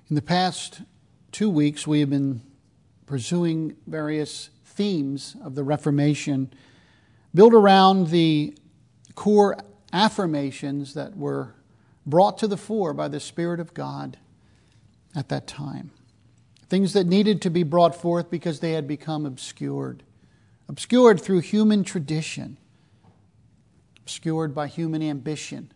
In the past 2 weeks, we have been pursuing various themes of the Reformation built around the core affirmations that were brought to the fore by the Spirit of God at that time. Things that needed to be brought forth because they had become obscured through human tradition, obscured by human ambition.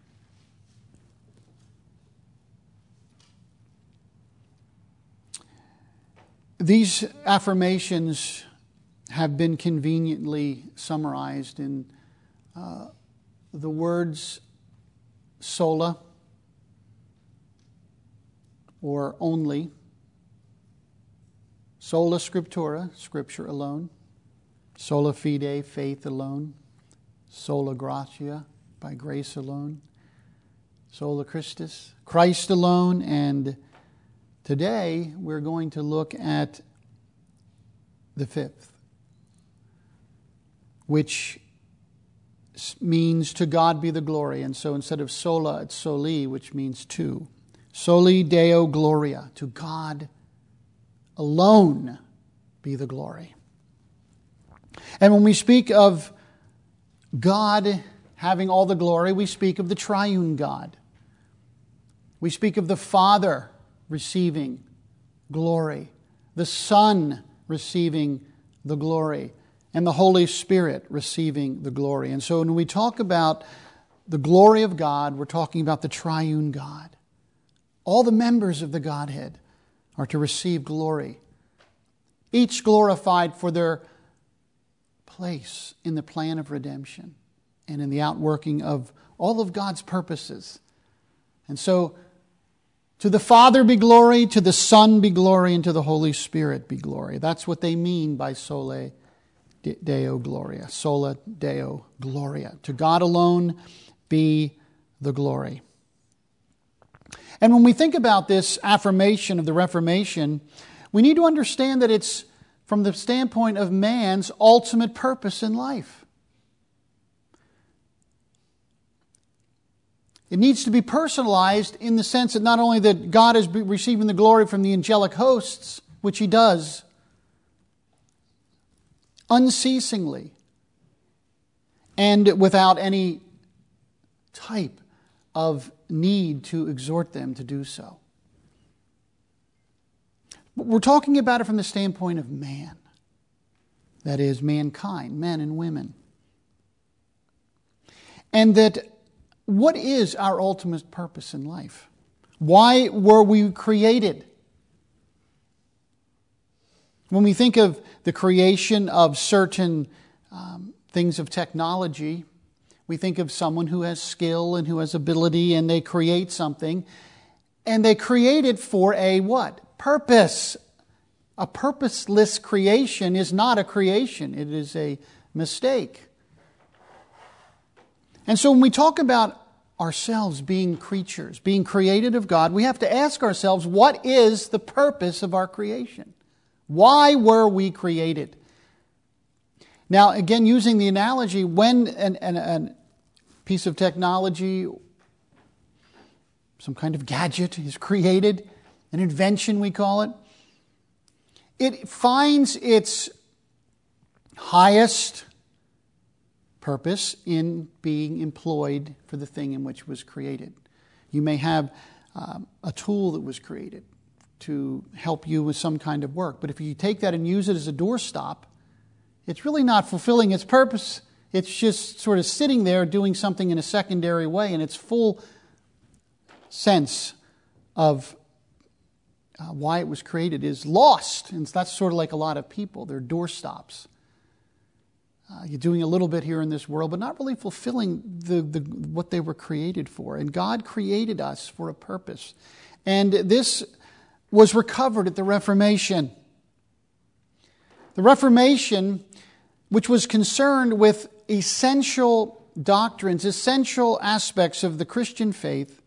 These affirmations have been conveniently summarized in the words sola, or only, sola scriptura, Scripture alone, sola fide, faith alone, sola gratia, by grace alone, sola Christus, Christ alone, and today we're going to look at the fifth, which means to God be the glory. And so instead of sola, it's soli, which means two. Soli Deo Gloria, to God alone be the glory. And when we speak of God having all the glory, we speak of the triune God. We speak of the Father receiving glory, the Son receiving the glory, and the Holy Spirit receiving the glory. And so when we talk about the glory of God, we're talking about the triune God. All the members of the Godhead are to receive glory, each glorified for their place in the plan of redemption and in the outworking of all of God's purposes. And so, to the Father be glory, to the Son be glory, and to the Holy Spirit be glory. That's what they mean by Sole Deo Gloria. Sola Deo Gloria. To God alone be the glory. And when we think about this affirmation of the Reformation, we need to understand that it's from the standpoint of man's ultimate purpose in life. It needs to be personalized in the sense that not only that God is receiving the glory from the angelic hosts, which He does unceasingly and without any type of need to exhort them to do so. But we're talking about it from the standpoint of man. That is, mankind, men and women. And that what is our ultimate purpose in life? Why were we created? When we think of the creation of certain things of technology, we think of someone who has skill and who has ability, and they create something. And they create it for a what? Purpose. A purposeless creation is not a creation. It is a mistake. And so when we talk about ourselves being creatures, being created of God, we have to ask ourselves, what is the purpose of our creation? Why were we created? Now, again, using the analogy, when a piece of technology, some kind of gadget is created, an invention we call it, it finds its highest purpose in being employed for the thing in which it was created. You may have a tool that was created to help you with some kind of work, but if you take that and use it as a doorstop, it's really not fulfilling its purpose. It's just sort of sitting there doing something in a secondary way, and its full sense of why it was created is lost. And that's sort of like a lot of people. They're doorstops. You're doing a little bit here in this world, but not really fulfilling what they were created for. And God created us for a purpose. And this was recovered at the Reformation. The Reformation, which was concerned with essential doctrines, essential aspects of the Christian faith,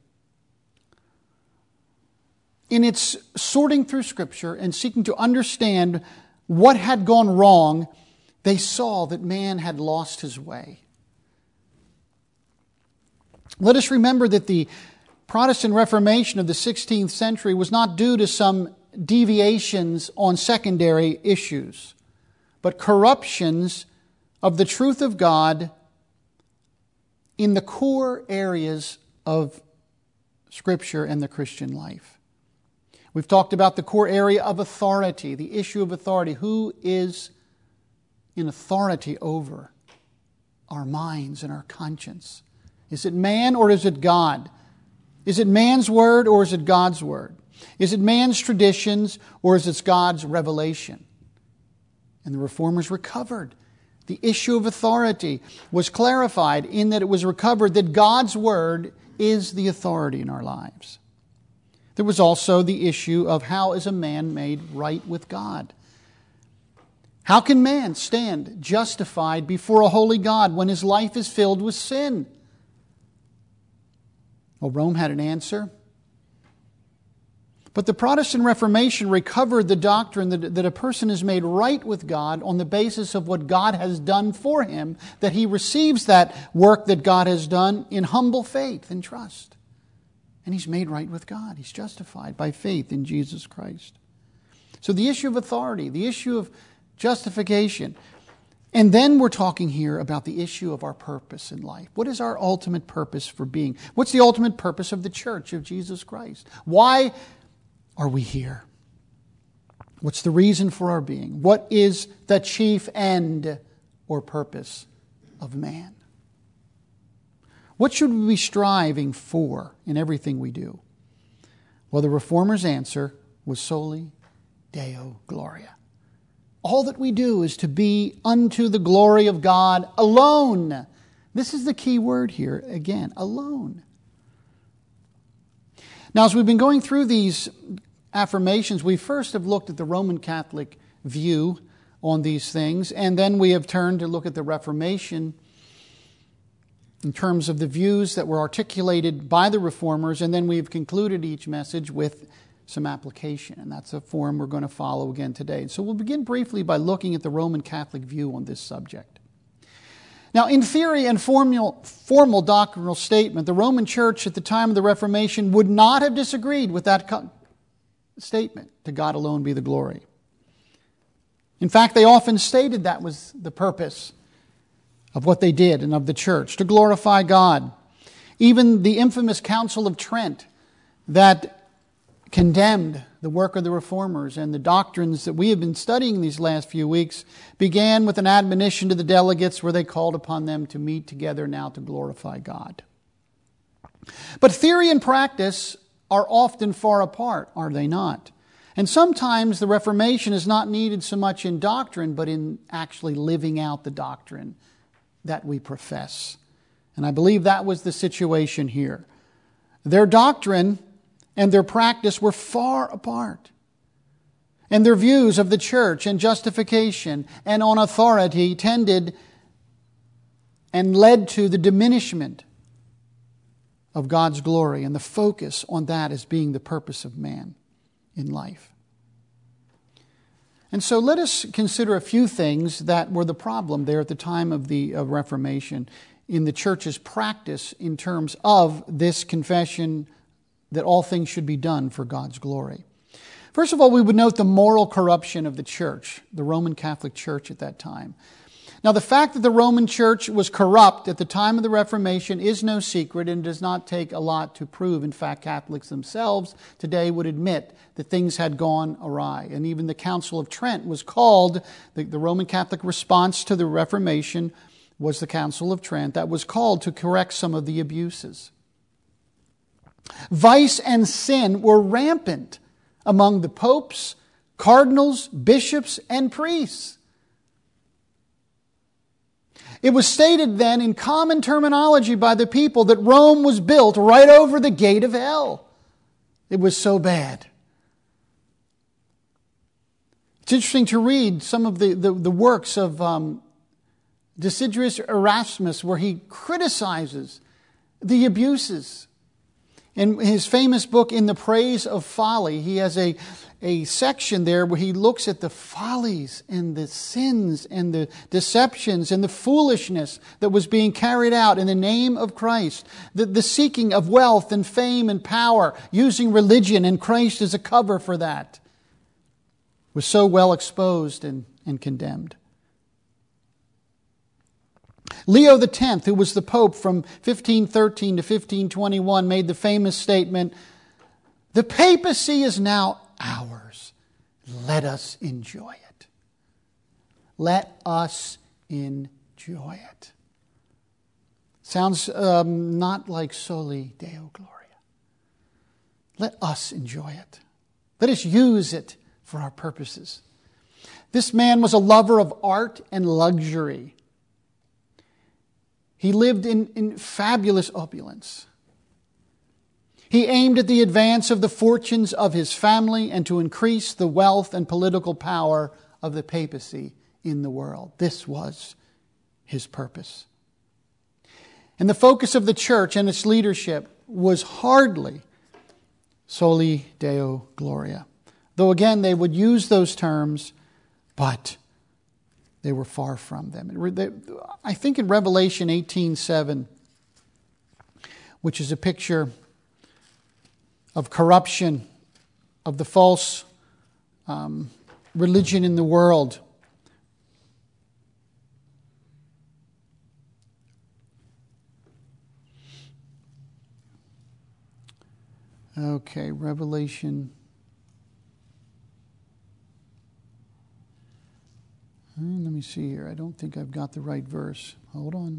in its sorting through Scripture and seeking to understand what had gone wrong, they saw that man had lost his way. Let us remember that the Protestant Reformation of the 16th century was not due to some deviations on secondary issues, but corruptions of the truth of God in the core areas of Scripture and the Christian life. We've talked about the core area of authority, the issue of authority. Who is in authority over our minds and our conscience? Is it man or is it God? Is it man's word or is it God's word? Is it man's traditions or is it God's revelation? And the Reformers recovered. The issue of authority was clarified in that it was recovered that God's word is the authority in our lives. There was also the issue of how is a man made right with God? How can man stand justified before a holy God when his life is filled with sin? Well, Rome had an answer. But the Protestant Reformation recovered the doctrine that a person is made right with God on the basis of what God has done for him, that he receives that work that God has done in humble faith and trust. And he's made right with God. He's justified by faith in Jesus Christ. So the issue of authority, the issue of justification. And then we're talking here about the issue of our purpose in life. What is our ultimate purpose for being? What's the ultimate purpose of the church of Jesus Christ? Why are we here? What's the reason for our being? What is the chief end or purpose of man? What should we be striving for in everything we do? Well, the Reformers' answer was soli Deo Gloria. All that we do is to be unto the glory of God alone. This is the key word here again, alone. Now, as we've been going through these affirmations, we first have looked at the Roman Catholic view on these things, and then we have turned to look at the Reformation in terms of the views that were articulated by the Reformers, and then we've concluded each message with some application, and that's a form we're going to follow again today. So we'll begin briefly by looking at the Roman Catholic view on this subject. Now, in theory and formal doctrinal statement, the Roman Church at the time of the Reformation would not have disagreed with that statement, to God alone be the glory. In fact, they often stated that was the purpose of what they did and of the church, to glorify God. Even the infamous Council of Trent that condemned the work of the Reformers and the doctrines that we have been studying these last few weeks began with an admonition to the delegates where they called upon them to meet together now to glorify God. But theory and practice are often far apart, are they not? And sometimes the Reformation is not needed so much in doctrine, but in actually living out the doctrine that we profess. And I believe that was the situation here. Their doctrine and their practice were far apart. And their views of the church and justification and on authority tended and led to the diminishment of God's glory and the focus on that as being the purpose of man in life. And so let us consider a few things that were the problem there at the time of the Reformation in the church's practice in terms of this confession that all things should be done for God's glory. First of all, we would note the moral corruption of the church, the Roman Catholic Church at that time. Now, the fact that the Roman Church was corrupt at the time of the Reformation is no secret and does not take a lot to prove. In fact, Catholics themselves today would admit that things had gone awry. And even the Council of Trent was called, the Roman Catholic response to the Reformation was the Council of Trent that was called to correct some of the abuses. Vice and sin were rampant among the popes, cardinals, bishops, and priests. It was stated then in common terminology by the people that Rome was built right over the gate of hell. It was so bad. It's interesting to read some of the works of Desiderius Erasmus where he criticizes the abuses. In his famous book, In the Praise of Folly, he has a a section there where he looks at the follies and the sins and the deceptions and the foolishness that was being carried out in the name of Christ. The seeking of wealth and fame and power, using religion and Christ as a cover for that, was so well exposed and condemned. Leo X, who was the Pope from 1513 to 1521, made the famous statement, "The papacy is now ours. Let us enjoy it." Let us enjoy it. Sounds not like Soli Deo Gloria. Let us enjoy it. Let us use it for our purposes. This man was a lover of art and luxury. He lived in fabulous opulence. He aimed at the advance of the fortunes of his family and to increase the wealth and political power of the papacy in the world. This was his purpose. And the focus of the church and its leadership was hardly Soli Deo Gloria. Though again, they would use those terms, but they were far from them. I think in Revelation 18:7, which is a picture of corruption, of the false religion in the world. Okay, Revelation. Let me see here. I don't think I've got the right verse. Hold on.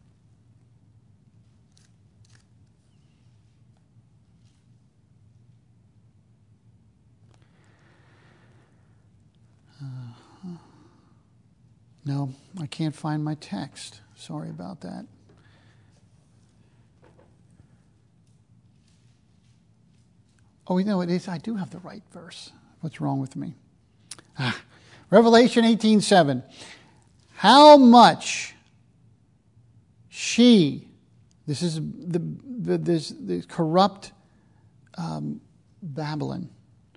No, I can't find my text. Sorry about that. Oh, you know, it is. I do have the right verse. What's wrong with me? Revelation 18:7. How much this is the corrupt Babylon,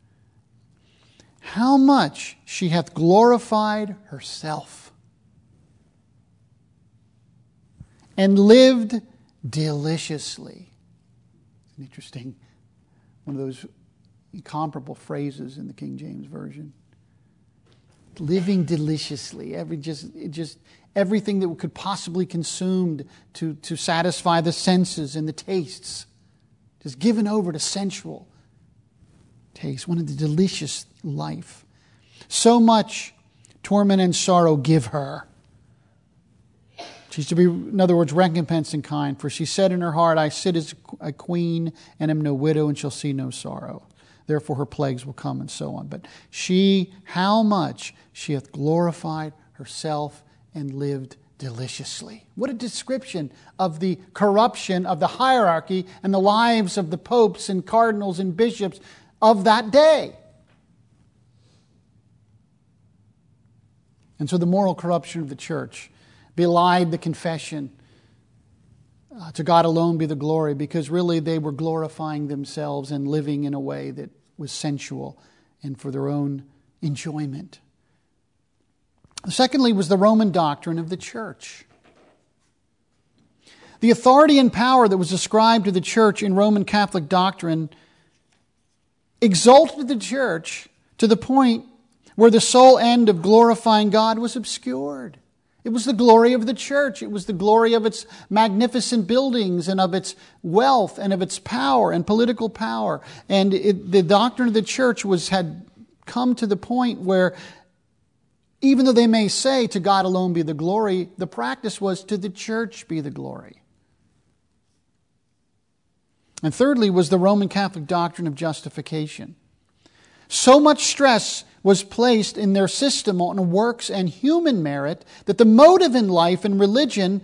how much she hath glorified herself and lived deliciously. It's an interesting, one of those incomparable phrases in the King James Version. Living deliciously, everything that could possibly consumed to satisfy the senses and the tastes, just given over to sensual taste. One of the delicious life. So much torment and sorrow give her. She's to be, in other words, recompensed in kind. For she said in her heart, I sit as a queen and am no widow and shall see no sorrow. Therefore her plagues will come, and so on. But how much she hath glorified herself and lived deliciously. What a description of the corruption of the hierarchy and the lives of the popes and cardinals and bishops of that day. And so the moral corruption of the church belied the confession, to God alone be the glory, because really they were glorifying themselves and living in a way that was sensual and for their own enjoyment. Secondly was the Roman doctrine of the church. The authority and power that was ascribed to the church in Roman Catholic doctrine exalted the church to the point where the sole end of glorifying God was obscured. It was the glory of the church. It was the glory of its magnificent buildings and of its wealth and of its power and political power. And the doctrine of the church had come to the point where, even though they may say to God alone be the glory, the practice was to the church be the glory. And thirdly was the Roman Catholic doctrine of justification. So much stress was placed in their system on works and human merit that the motive in life and religion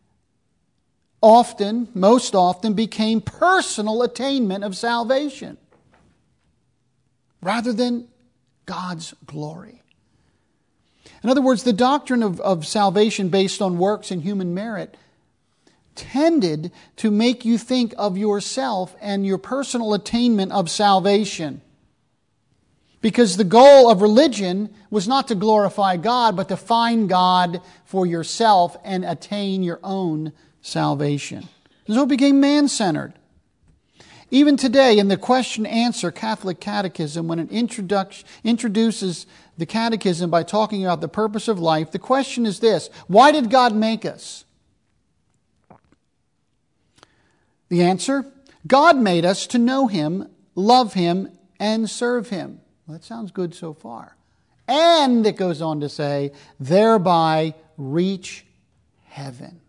most often became personal attainment of salvation rather than God's glory. In other words, the doctrine of salvation based on works and human merit tended to make you think of yourself and your personal attainment of salvation. Because the goal of religion was not to glorify God, but to find God for yourself and attain your own salvation. And so it became man-centered. Even today, in the question-answer Catholic Catechism, when it introduces the Catechism by talking about the purpose of life, the question is this: why did God make us? The answer: God made us to know Him, love Him, and serve Him. Well, that sounds good so far. And it goes on to say, thereby reach heaven.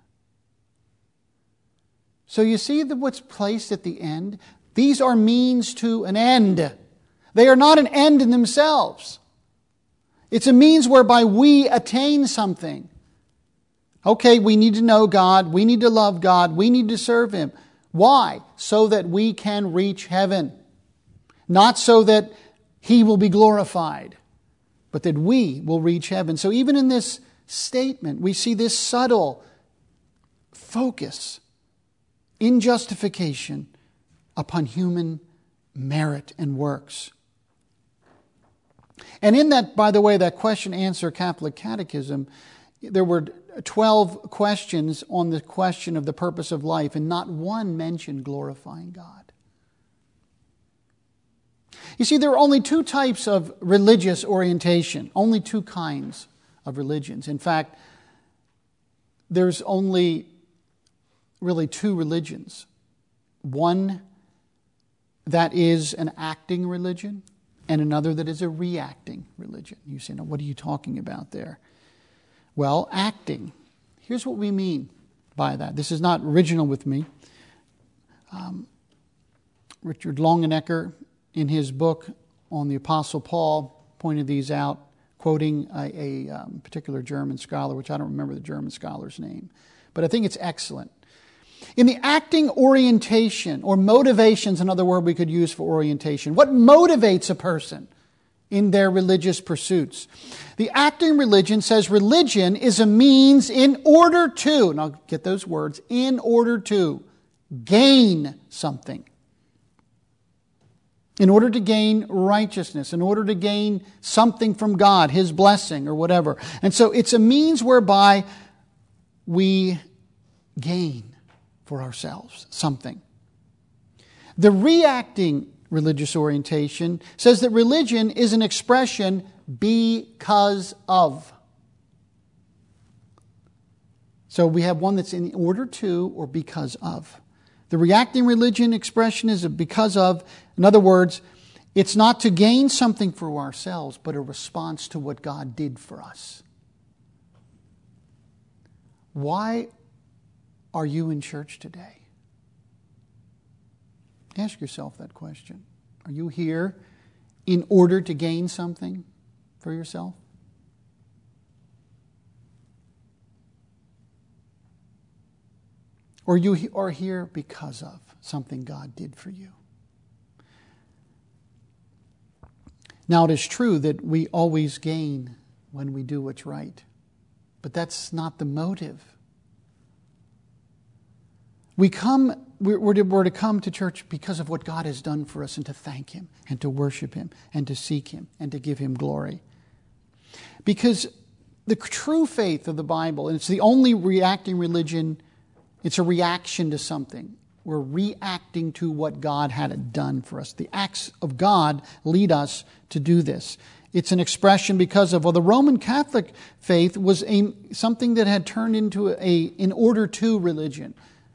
So you see what's placed at the end? These are means to an end. They are not an end in themselves. It's a means whereby we attain something. Okay, we need to know God. We need to love God. We need to serve Him. Why? So that we can reach heaven. Not so that He will be glorified, but that we will reach heaven. So even in this statement, we see this subtle focus in justification upon human merit and works. And in that, by the way, that question-answer Catholic Catechism, there were 12 questions on the question of the purpose of life, and not one mentioned glorifying God. You see, there are only two types of religious orientation, only two kinds of religions. In fact, there's only really two religions. One that is an acting religion, and another that is a reacting religion. You say, now what are you talking about there? Well, acting. Here's what we mean by that. This is not original with me. Richard Longenecker, in his book on the Apostle Paul, pointed these out, quoting a particular German scholar, which I don't remember the German scholar's name, but I think it's excellent. In the acting orientation, or motivations, another word we could use for orientation, what motivates a person in their religious pursuits? The acting religion says religion is a means in order to, and I'll get those words, in order to gain something. In order to gain righteousness, in order to gain something from God, His blessing or whatever. And so it's a means whereby we gain for ourselves something. The reacting religious orientation says that religion is an expression because of. So we have one that's in order to or because of. The reacting religion expression is a because of. In other words, it's not to gain something for ourselves, but a response to what God did for us. Why are you in church today? Ask yourself that question. Are you here in order to gain something for yourself? Or you are here because of something God did for you? Now, it is true that we always gain when we do what's right, but that's not the motive. We're to come to church because of what God has done for us, and to thank Him, and to worship Him, and to seek Him, and to give Him glory. Because the true faith of the Bible, and it's the only reacting religion, it's a reaction to something. We're reacting to what God had done for us. The acts of God lead us to do this. It's an expression because of, well, the Roman Catholic faith was something that had turned into in order to religion.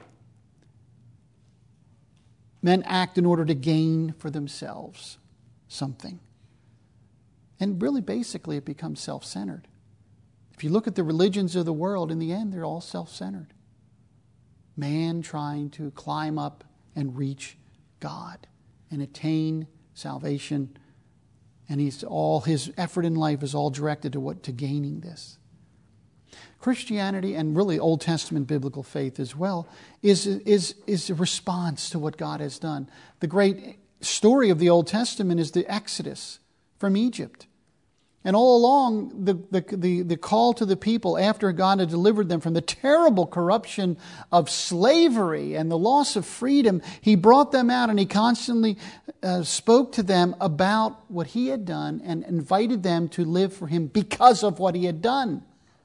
Men act in order to gain for themselves something. And really, basically, it becomes self-centered. If you look at the religions of the world, in the end, they're all self-centered. Man trying to climb up and reach God and attain salvation. And all his effort in life is all directed to gaining this. Christianity, and really Old Testament biblical faith as well, is a response to what God has done. The great story of the Old Testament is the Exodus from Egypt. And all along, the call to the people after God had delivered them from the terrible corruption of slavery and the loss of freedom, He brought them out and He constantly spoke to them about what He had done and invited them to live for Him because of what He had done.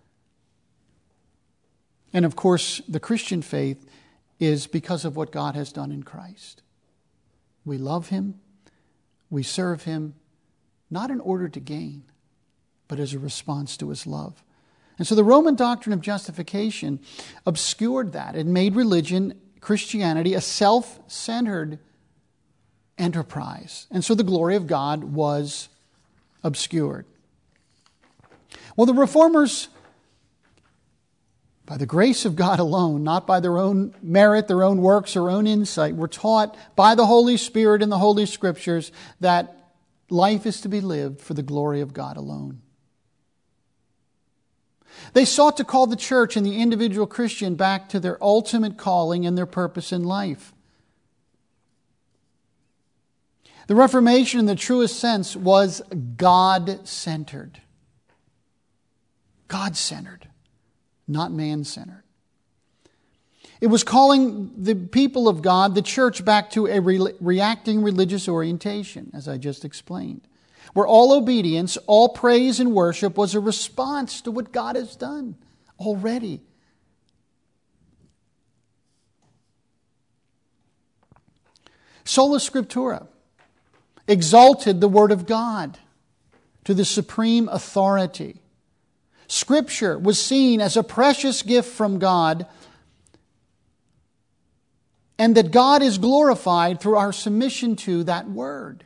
And of course, the Christian faith is because of what God has done in Christ. We love Him, we serve Him, not in order to gain, but as a response to His love. And so the Roman doctrine of justification obscured that. It made religion, Christianity, a self-centered enterprise. And so the glory of God was obscured. Well, the Reformers, by the grace of God alone, not by their own merit, their own works, their own insight, were taught by the Holy Spirit in the Holy Scriptures that life is to be lived for the glory of God alone. They sought to call the church and the individual Christian back to their ultimate calling and their purpose in life. The Reformation, in the truest sense, was God-centered. God-centered, not man-centered. It was calling the people of God, the church, back to a reacting religious orientation, as I just explained, where all obedience, all praise and worship was a response to what God has done already. Sola Scriptura exalted the Word of God to the supreme authority. Scripture was seen as a precious gift from God, and that God is glorified through our submission to that Word.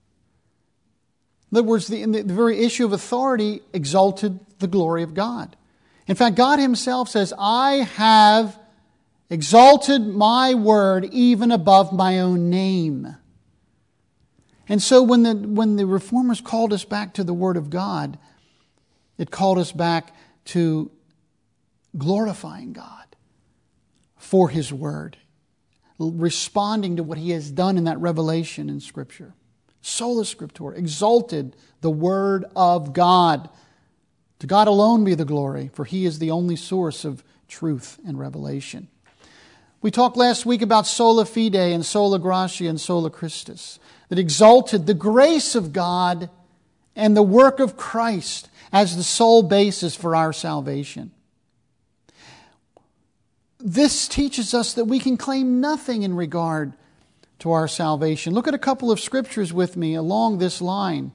In other words, the very issue of authority exalted the glory of God. In fact, God Himself says, I have exalted my word even above my own name. And so when the Reformers called us back to the Word of God, it called us back to glorifying God for His Word, responding to what He has done in that revelation in Scripture. Sola Scriptura, exalted the Word of God. To God alone be the glory, for He is the only source of truth and revelation. We talked last week about sola fide and sola gratia and sola Christus, that exalted the grace of God and the work of Christ as the sole basis for our salvation. This teaches us that we can claim nothing in regard to our salvation. Look at a couple of scriptures with me along this line.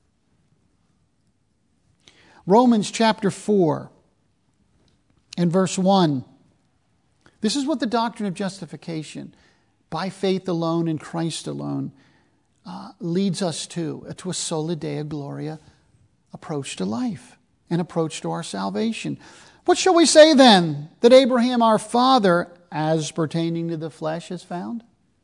Romans chapter 4 and verse 1. This is what the doctrine of justification, by faith alone in Christ alone, leads us to a sola Deo Gloria approach to life, an approach to our salvation. What shall we say then that Abraham our father, as pertaining to the flesh, has found?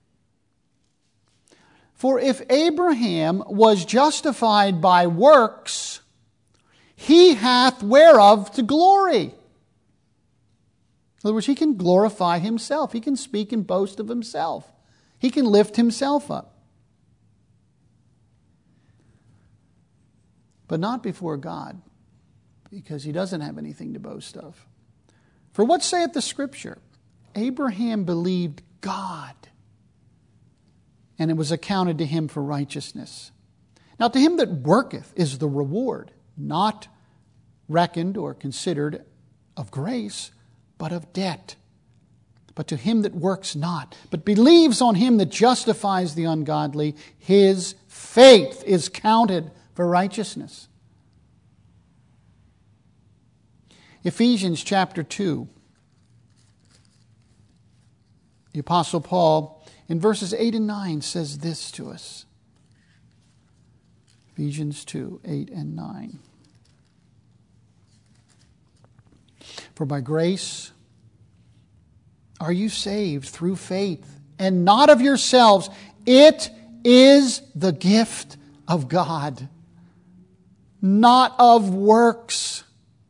For if Abraham was justified by works, he hath whereof to glory. In other words, he can glorify himself. He can speak and boast of himself. He can lift himself up. But not before God, because he doesn't have anything to boast of. For what saith the Scripture? Abraham believed God, and it was accounted to him for righteousness. Now to him that worketh is the reward, not reckoned or considered of grace, but of debt. But to him that works not, but believes on Him that justifies the ungodly, his faith is counted for righteousness. Ephesians chapter 2. The Apostle Paul, in verses 8 and 9, says this to us. Ephesians 2, 8 and 9. For by grace are you saved through faith, and not of yourselves. It is the gift of God, not of works,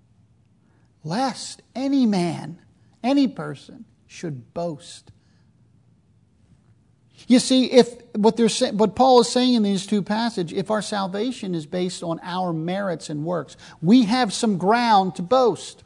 lest any man, any person, should boast. You see, if what Paul is saying in these two passages, if our salvation is based on our merits and works, we have some ground to boast.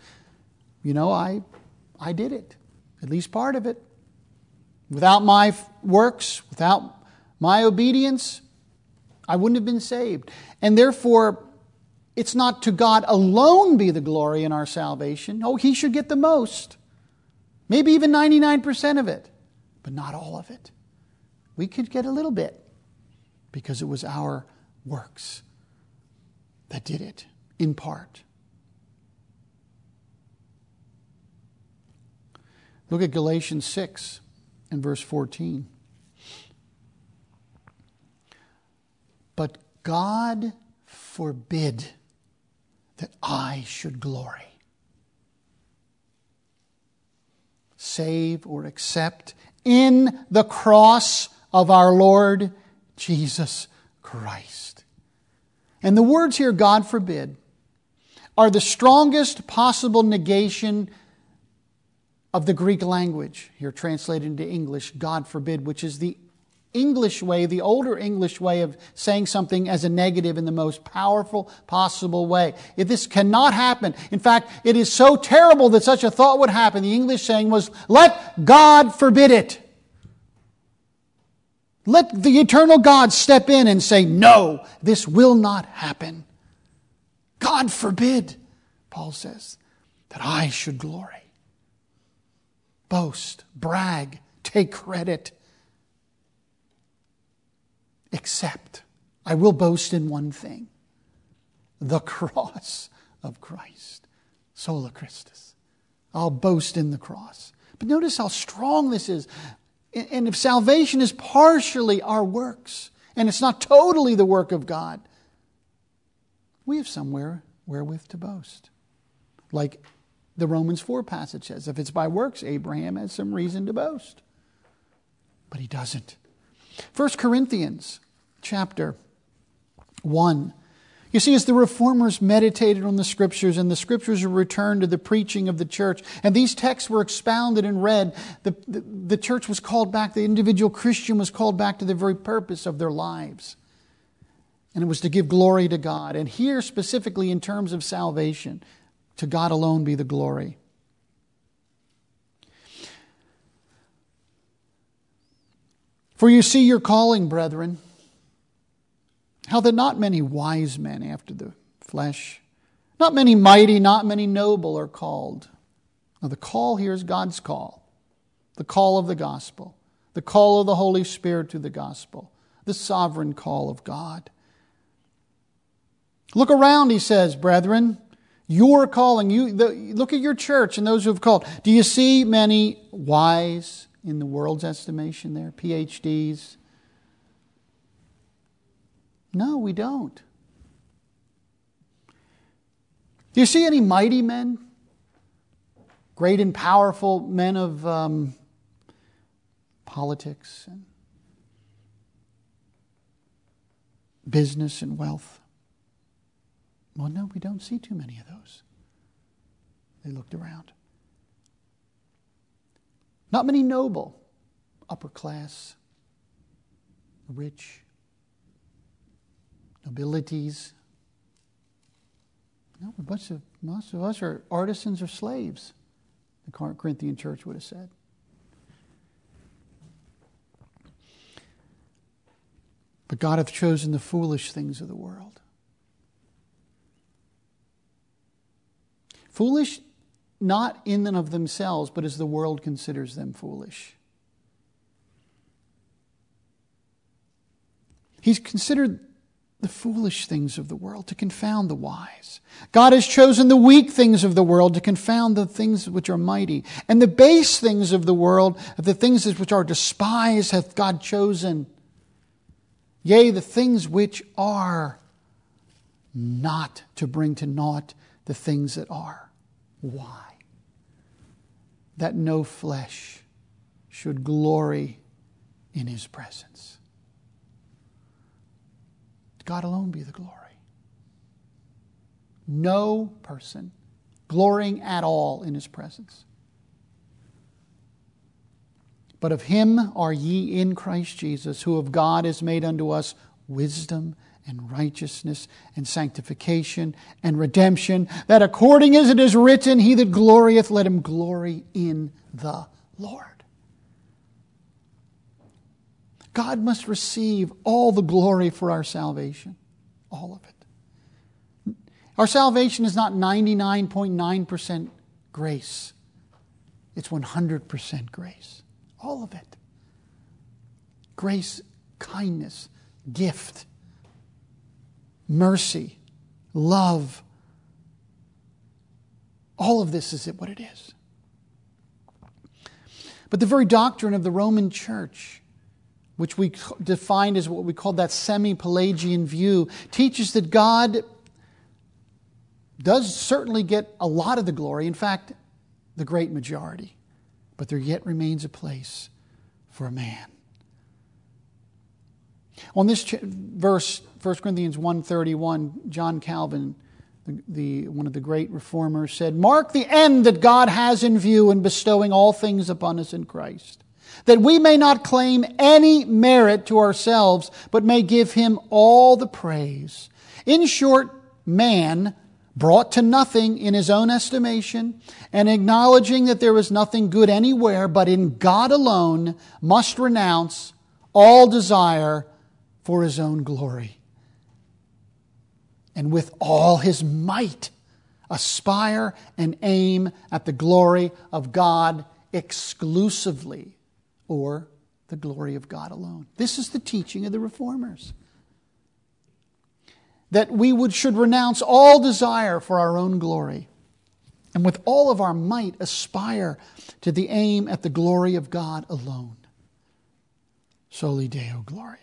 I did it, at least part of it. Without my works, without my obedience, I wouldn't have been saved. And therefore, it's not to God alone be the glory in our salvation. Oh, He should get the most. Maybe even 99% of it, but not all of it. We could get a little bit because it was our works that did it, in part. Look at Galatians 6 and verse 14. But God forbid that I should glory, save or accept in the cross of our Lord Jesus Christ. And the words here, God forbid, are the strongest possible negation of the Greek language, here translated into English, God forbid, which is the English way, the older English way of saying something as a negative in the most powerful possible way. If this cannot happen, in fact, it is so terrible that such a thought would happen. The English saying was, let God forbid it. Let the eternal God step in and say, no, this will not happen. God forbid, Paul says, that I should glory, boast, brag, take credit. Except I will boast in one thing, the cross of Christ. Sola Christus. I'll boast in the cross. But notice how strong this is. And if salvation is partially our works, and it's not totally the work of God, we have somewhere wherewith to boast. Like the Romans 4 passage says, if it's by works, Abraham has some reason to boast. But he doesn't. 1 Corinthians chapter 1. You see, as the Reformers meditated on the Scriptures and the Scriptures were returned to the preaching of the church, and these texts were expounded and read, the church was called back, the individual Christian was called back to the very purpose of their lives. And it was to give glory to God. And here specifically in terms of salvation, to God alone be the glory. For you see your calling, brethren, how that not many wise men after the flesh, not many mighty, not many noble are called. Now the call here is God's call. The call of the gospel. The call of the Holy Spirit to the gospel. The sovereign call of God. Look around, he says, brethren. Your calling. Look at your church and those who have called. Do you see many wise in the world's estimation there? PhDs? No, we don't. Do you see any mighty men? Great and powerful men of politics and business and wealth? Well, no, we don't see too many of those. They looked around. Not many noble, upper class, rich, nobilities. No, most of us are artisans or slaves, the Corinthian church would have said. But God hath chosen the foolish things of the world. Foolish not in and of themselves, but as the world considers them foolish. He's considered the foolish things of the world to confound the wise. God has chosen the weak things of the world to confound the things which are mighty. And the base things of the world, the things which are despised, hath God chosen. Yea, the things which are not, to bring to naught the things that are. Why? That no flesh should glory in His presence. God alone be the glory. No person glorying at all in His presence. But of him are ye in Christ Jesus, who of God is made unto us wisdom and righteousness and sanctification and redemption, that according as it is written, he that glorieth, let him glory in the Lord. God must receive all the glory for our salvation. All of it. Our salvation is not 99.9% grace. It's 100% grace. All of it. Grace, kindness, gift, mercy, love. All of this is what it is. But the very doctrine of the Roman Church, which we defined as what we call that semi-Pelagian view, teaches that God does certainly get a lot of the glory. In fact, the great majority. But there yet remains a place for a man. On this verse, 1 Corinthians 1:31, John Calvin, one of the great reformers, said, "Mark the end that God has in view in bestowing all things upon us in Christ, that we may not claim any merit to ourselves, but may give him all the praise. In short, man, brought to nothing in his own estimation, and acknowledging that there is nothing good anywhere but in God alone, must renounce all desire for his own glory, and with all his might aspire and aim at the glory of God exclusively, or the glory of God alone." This is the teaching of the Reformers. That we should renounce all desire for our own glory, and with all of our might aspire to the aim at the glory of God alone. Soli Deo Gloria.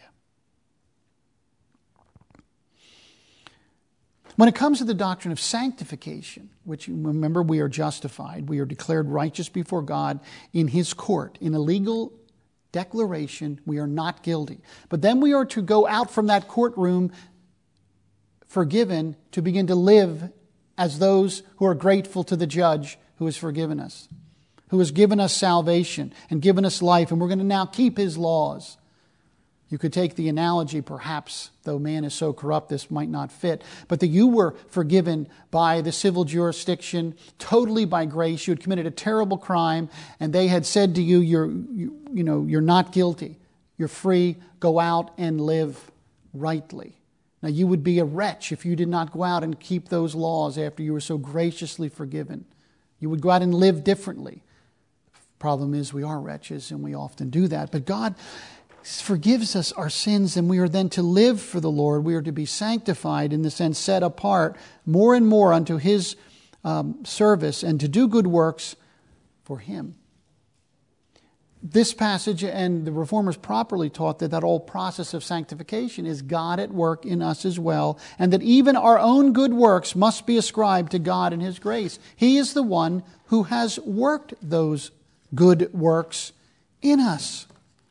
When it comes to the doctrine of sanctification, which, remember, we are justified, we are declared righteous before God in his court, in a legal declaration, we are not guilty. But then we are to go out from that courtroom forgiven, to begin to live as those who are grateful to the judge who has forgiven us, who has given us salvation and given us life, and we're going to now keep his laws. You could take the analogy, perhaps, though man is so corrupt this might not fit, but that you were forgiven by the civil jurisdiction, totally by grace. You had committed a terrible crime, and they had said to you, you're not guilty. You're free. Go out and live rightly. Now, you would be a wretch if you did not go out and keep those laws after you were so graciously forgiven. You would go out and live differently. Problem is, we are wretches, and we often do that. But God forgives us our sins, and we are then to live for the Lord. We are to be sanctified, in the sense set apart more and more unto his service, and to do good works for him. This passage and the Reformers properly taught that whole process of sanctification is God at work in us as well, and that even our own good works must be ascribed to God and his grace. He is the one who has worked those good works in us.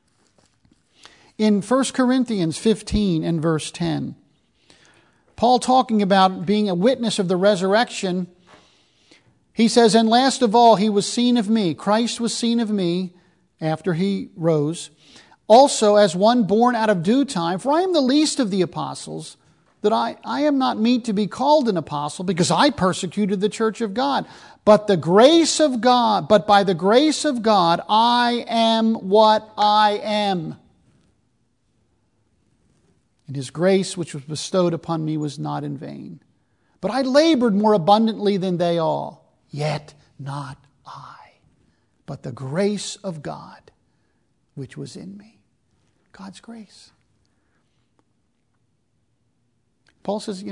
In 1 Corinthians 15 and verse 10, Paul, talking about being a witness of the resurrection, he says, "And last of all, he was seen of me." Christ was seen of me after he rose, "also as one born out of due time. For I am the least of the apostles, that I am not meet to be called an apostle, because I persecuted the church of God. But by the grace of God, I am what I am. And his grace which was bestowed upon me was not in vain. But I labored more abundantly than they all, yet not I, but the grace of God which was in me." God's grace. Paul says,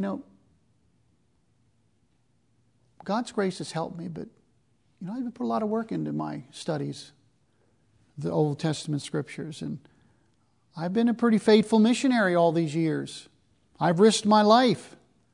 God's grace has helped me, but I've put a lot of work into my studies, the Old Testament scriptures, and I've been a pretty faithful missionary all these years. I've risked my life.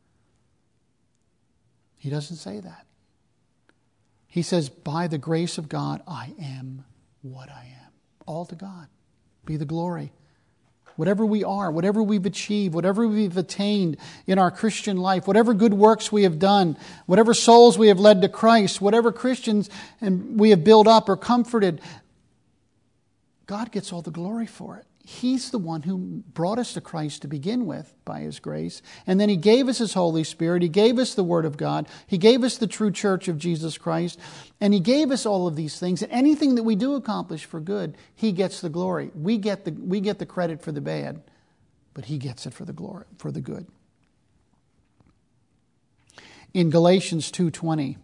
He doesn't say that. He says, by the grace of God, I am what I am. All to God be the glory. Whatever we are, whatever we've achieved, whatever we've attained in our Christian life, whatever good works we have done, whatever souls we have led to Christ, whatever Christians we have built up or comforted, God gets all the glory for it. He's the one who brought us to Christ to begin with by His grace. And then He gave us His Holy Spirit. He gave us the Word of God. He gave us the true church of Jesus Christ. And He gave us all of these things. And anything that we do accomplish for good, He gets the glory. We get the credit for the bad, but He gets it for the glory, for the good. In Galatians 2:20,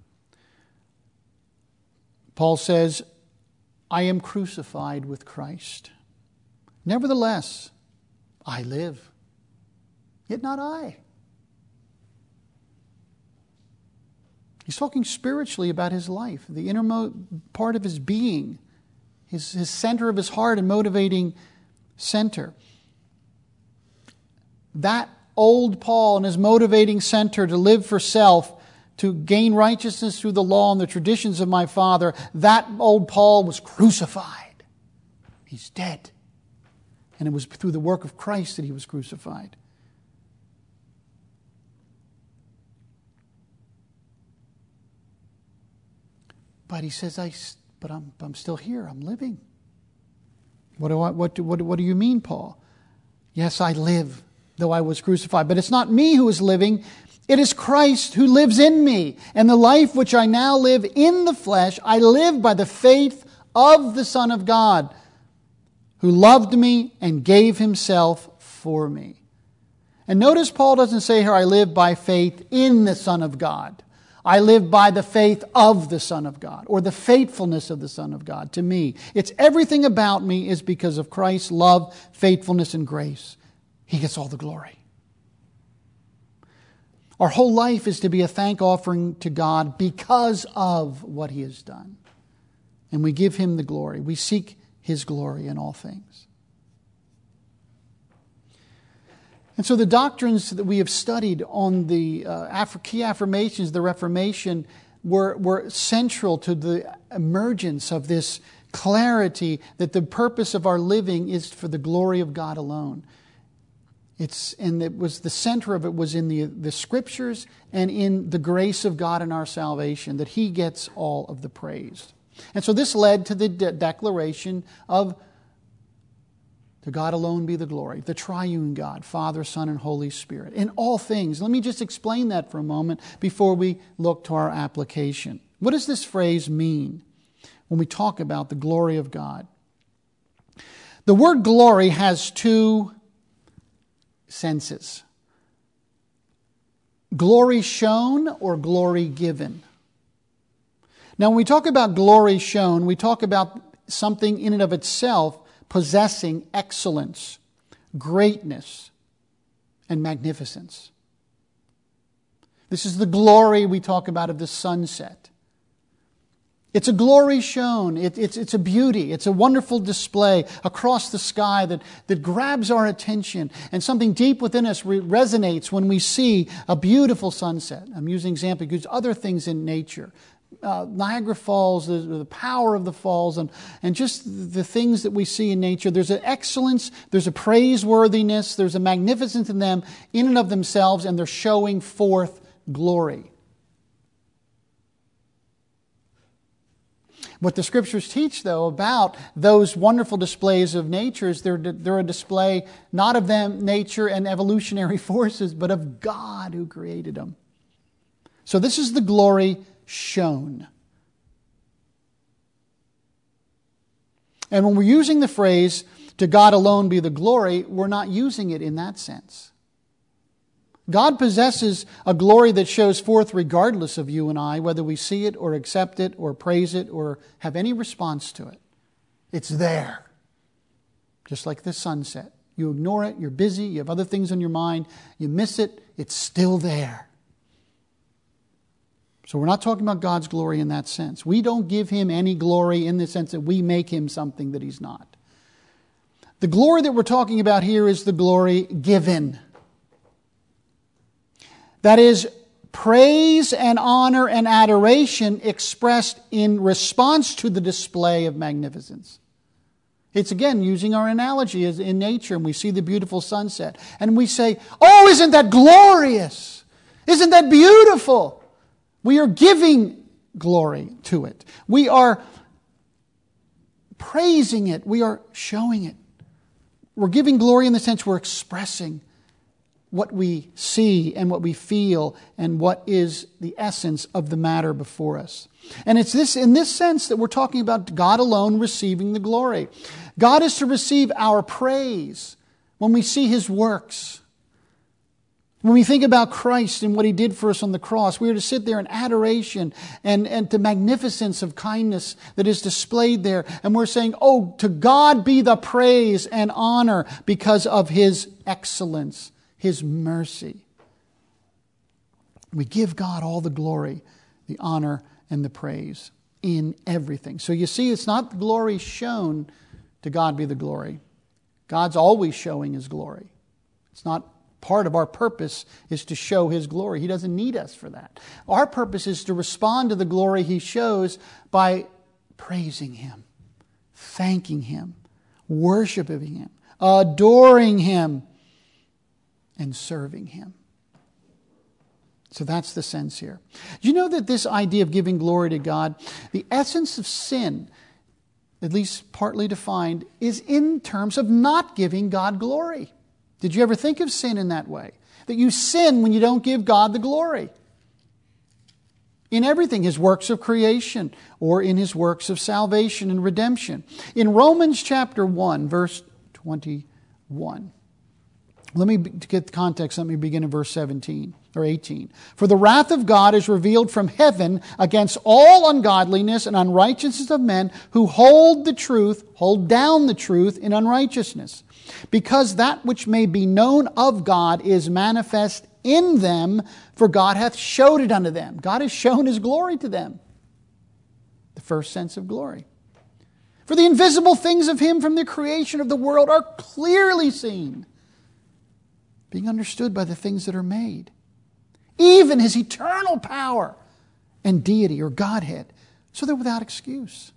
Paul says, I am crucified with Christ. Nevertheless, I live, yet not I. He's talking spiritually about his life, the innermost part of his being, his center of his heart and motivating center. That old Paul and his motivating center to live for self, to gain righteousness through the law and the traditions of my father, that old Paul was crucified. He's dead. And it was through the work of Christ that he was crucified. But he says, I'm still here. I'm living. What do you mean, Paul? Yes, I live, though I was crucified. But it's not me who is living. It is Christ who lives in me. And the life which I now live in the flesh, I live by the faith of the Son of God, who loved me and gave Himself for me. And notice Paul doesn't say here, I live by faith in the Son of God. I live by the faith of the Son of God, or the faithfulness of the Son of God to me. It's everything about me is because of Christ's love, faithfulness, and grace. He gets all the glory. Our whole life is to be a thank offering to God because of what He has done. And we give Him the glory. We seek His glory in all things. And so the doctrines that we have studied on the key affirmations of the Reformation were central to the emergence of this clarity that the purpose of our living is for the glory of God alone. The center of it was in the Scriptures and in the grace of God in our salvation, that He gets all of the praise. And so this led to the declaration of, to God alone be the glory, the triune God, Father, Son, and Holy Spirit, in all things. Let me just explain that for a moment before we look to our application. What does this phrase mean when we talk about the glory of God? The word glory has two senses. Glory shown or glory given. Now, when we talk about glory shown, we talk about something in and of itself possessing excellence, greatness, and magnificence. This is the glory we talk about of the sunset. It's a glory shown. It's a beauty. It's a wonderful display across the sky that grabs our attention. And something deep within us resonates when we see a beautiful sunset. I'm using example because other things in nature. Niagara Falls, the power of the falls, and just the things that we see in nature. There's an excellence, there's a praiseworthiness, there's a magnificence in them in and of themselves, and they're showing forth glory. What the Scriptures teach, though, about those wonderful displays of nature is they're a display not of them, nature and evolutionary forces, but of God who created them. So this is the glory shown. And when we're using the phrase, to God alone be the glory, we're not using it in that sense. God possesses a glory that shows forth regardless of you and I, whether we see it or accept it or praise it or have any response to it. It's there. Just like the sunset. You ignore it, you're busy, you have other things on your mind, you miss it, it's still there. So we're not talking about God's glory in that sense. We don't give Him any glory in the sense that we make Him something that He's not. The glory that we're talking about here is the glory given. That is, praise and honor and adoration expressed in response to the display of magnificence. It's again using our analogy as in nature, and we see the beautiful sunset. And we say, oh, isn't that glorious? Isn't that beautiful? We are giving glory to it. We are praising it, we are showing it. We're giving glory in the sense we're expressing what we see and what we feel and what is the essence of the matter before us. And it's this in this sense that we're talking about God alone receiving the glory. God is to receive our praise when we see His works. When we think about Christ and what He did for us on the cross, we are to sit there in adoration and the magnificence of kindness that is displayed there. And we're saying, oh, to God be the praise and honor because of His excellence, His mercy. We give God all the glory, the honor, and the praise in everything. So you see, it's not the glory shown, to God be the glory. God's always showing His glory. It's not part of our purpose is to show His glory. He doesn't need us for that. Our purpose is to respond to the glory He shows by praising Him, thanking Him, worshiping Him, adoring Him, and serving Him. So that's the sense here. You know that this idea of giving glory to God, the essence of sin, at least partly defined, is in terms of not giving God glory. Did you ever think of sin in that way? That you sin when you don't give God the glory. In everything, His works of creation or in His works of salvation and redemption. In Romans chapter 1, verse 21. Let me get the context. Let me begin in verse 17 or 18. For the wrath of God is revealed from heaven against all ungodliness and unrighteousness of men who hold down the truth in unrighteousness. Because that which may be known of God is manifest in them, for God hath showed it unto them. God has shown His glory to them. The first sense of glory. For the invisible things of Him from the creation of the world are clearly seen, being understood by the things that are made. Even His eternal power and deity or Godhead, so they're without excuse.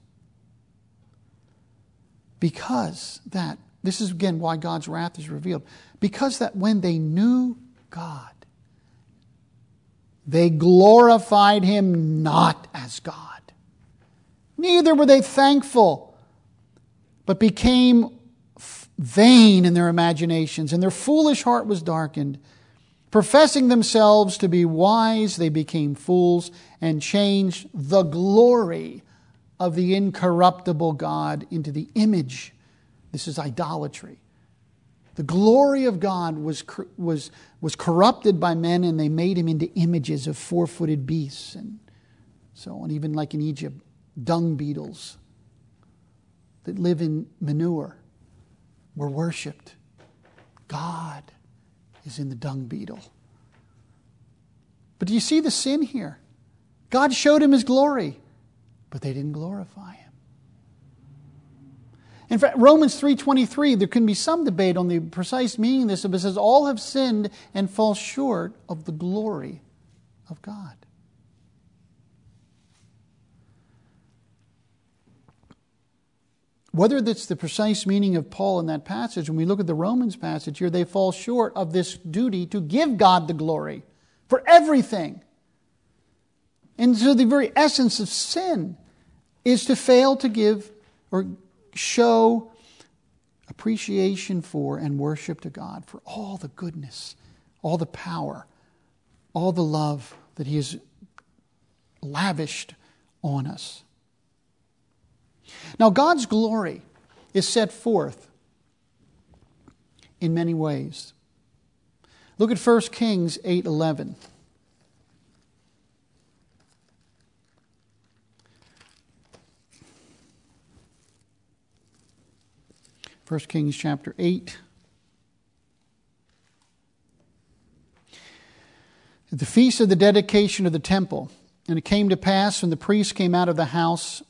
Because that, this is again why God's wrath is revealed. Because that when they knew God, they glorified Him not as God. Neither were they thankful, but became vain in their imaginations, and their foolish heart was darkened. Professing themselves to be wise, they became fools and changed the glory of the incorruptible God into the image. This is idolatry. The glory of God was corrupted by men, and they made Him into images of four-footed beasts and so on. Even like in Egypt, dung beetles that live in manure were worshipped. God is in the dung beetle. But do you see the sin here? God showed Him His glory, but they didn't glorify Him. In fact, Romans 3:23, there can be some debate on the precise meaning of this, but it says, all have sinned and fall short of the glory of God. Whether that's the precise meaning of Paul in that passage, when we look at the Romans passage here, they fall short of this duty to give God the glory for everything. And so the very essence of sin is to fail to give or show appreciation for and worship to God for all the goodness, all the power, all the love that He has lavished on us. Now, God's glory is set forth in many ways. Look at 1 Kings 8:11. 1 Kings chapter 8. At the feast of the dedication of the temple, and it came to pass when the priest came out of the house,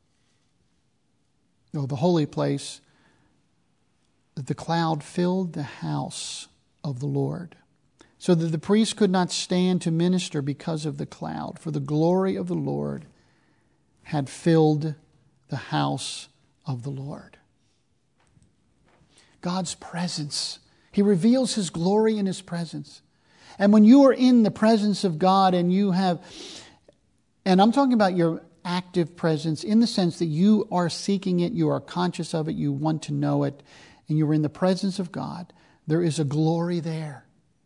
the holy place, that the cloud filled the house of the Lord, so that the priest could not stand to minister because of the cloud, for the glory of the Lord had filled the house of the Lord. God's presence. He reveals His glory in His presence. And when you are in the presence of God and you have, and I'm talking about your active presence in the sense that you are seeking it, you are conscious of it, you want to know it, and you're in the presence of God, there is a glory there.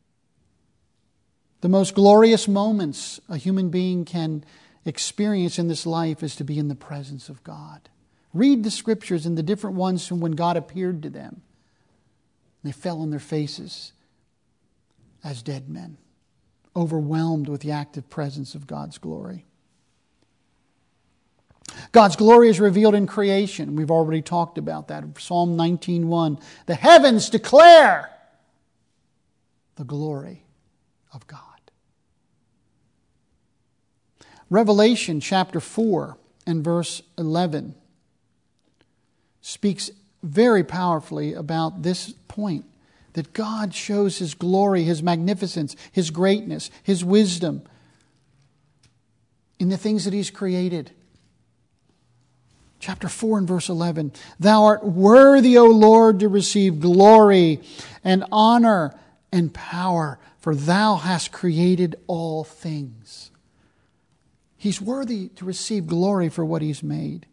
The most glorious moments a human being can experience in this life is to be in the presence of God. Read the scriptures and the different ones from when God appeared to them. They fell on their faces as dead men, overwhelmed with the active presence of God's glory. God's glory is revealed in creation. We've already talked about that. Psalm 19:1. The heavens declare the glory of God. Revelation chapter 4 and verse 11 speaks very powerfully about this point, that God shows His glory, His magnificence, His greatness, His wisdom in the things that He's created. Chapter 4 and verse 11. Thou art worthy, O Lord, to receive glory and honor and power, for Thou hast created all things. He's worthy to receive glory for what He's made.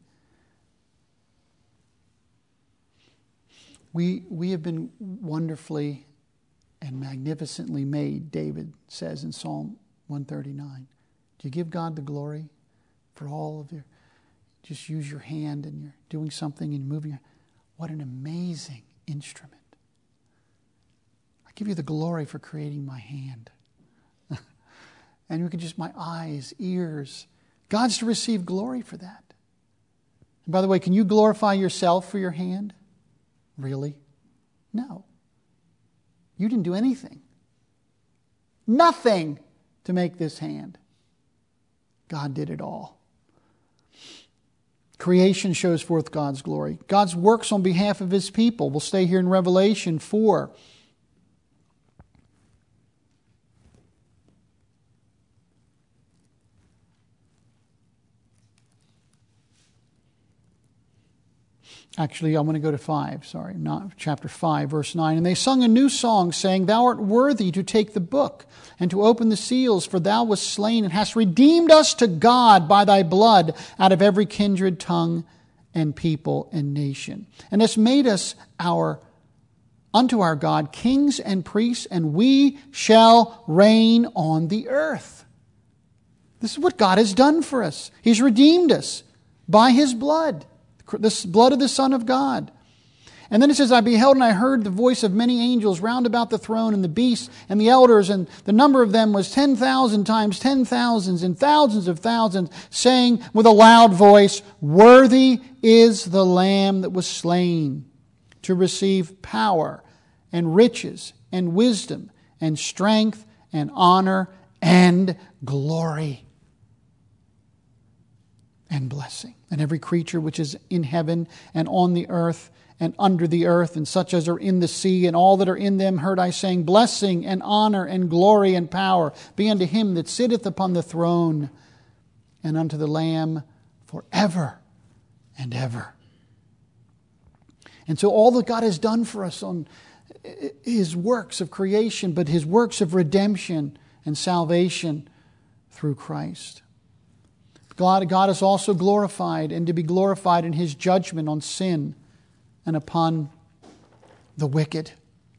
We have been wonderfully and magnificently made, David says in Psalm 139. Do you give God the glory for all of your... Just use your hand and you're doing something and moving. What an amazing instrument. I give you the glory for creating my hand. And you can just, my eyes, ears. God's to receive glory for that. And by the way, can you glorify yourself for your hand? Really? No. You didn't do anything. Nothing to make this hand. God did it all. Creation shows forth God's glory. God's works on behalf of His people. We'll stay here in Revelation 4. Actually, I want to go to 5, not chapter 5, verse 9. And they sung a new song, saying, Thou art worthy to take the book and to open the seals, for Thou wast slain and hast redeemed us to God by Thy blood out of every kindred, tongue, and people and nation. And hast made us unto our God kings and priests, and we shall reign on the earth. This is what God has done for us. He's redeemed us by His blood. The blood of the Son of God. And then it says, I beheld and I heard the voice of many angels round about the throne and the beasts and the elders, and the number of them was 10,000 times 10,000s and thousands of thousands, saying with a loud voice, Worthy is the Lamb that was slain to receive power and riches and wisdom and strength and honor and glory and blessing. And every creature which is in heaven and on the earth and under the earth, and such as are in the sea, and all that are in them, heard I saying, Blessing and honor and glory and power be unto Him that sitteth upon the throne, and unto the Lamb forever and ever. And so all that God has done for us on His works of creation, but His works of redemption and salvation through Christ. God is also glorified, and to be glorified in His judgment on sin and upon the wicked.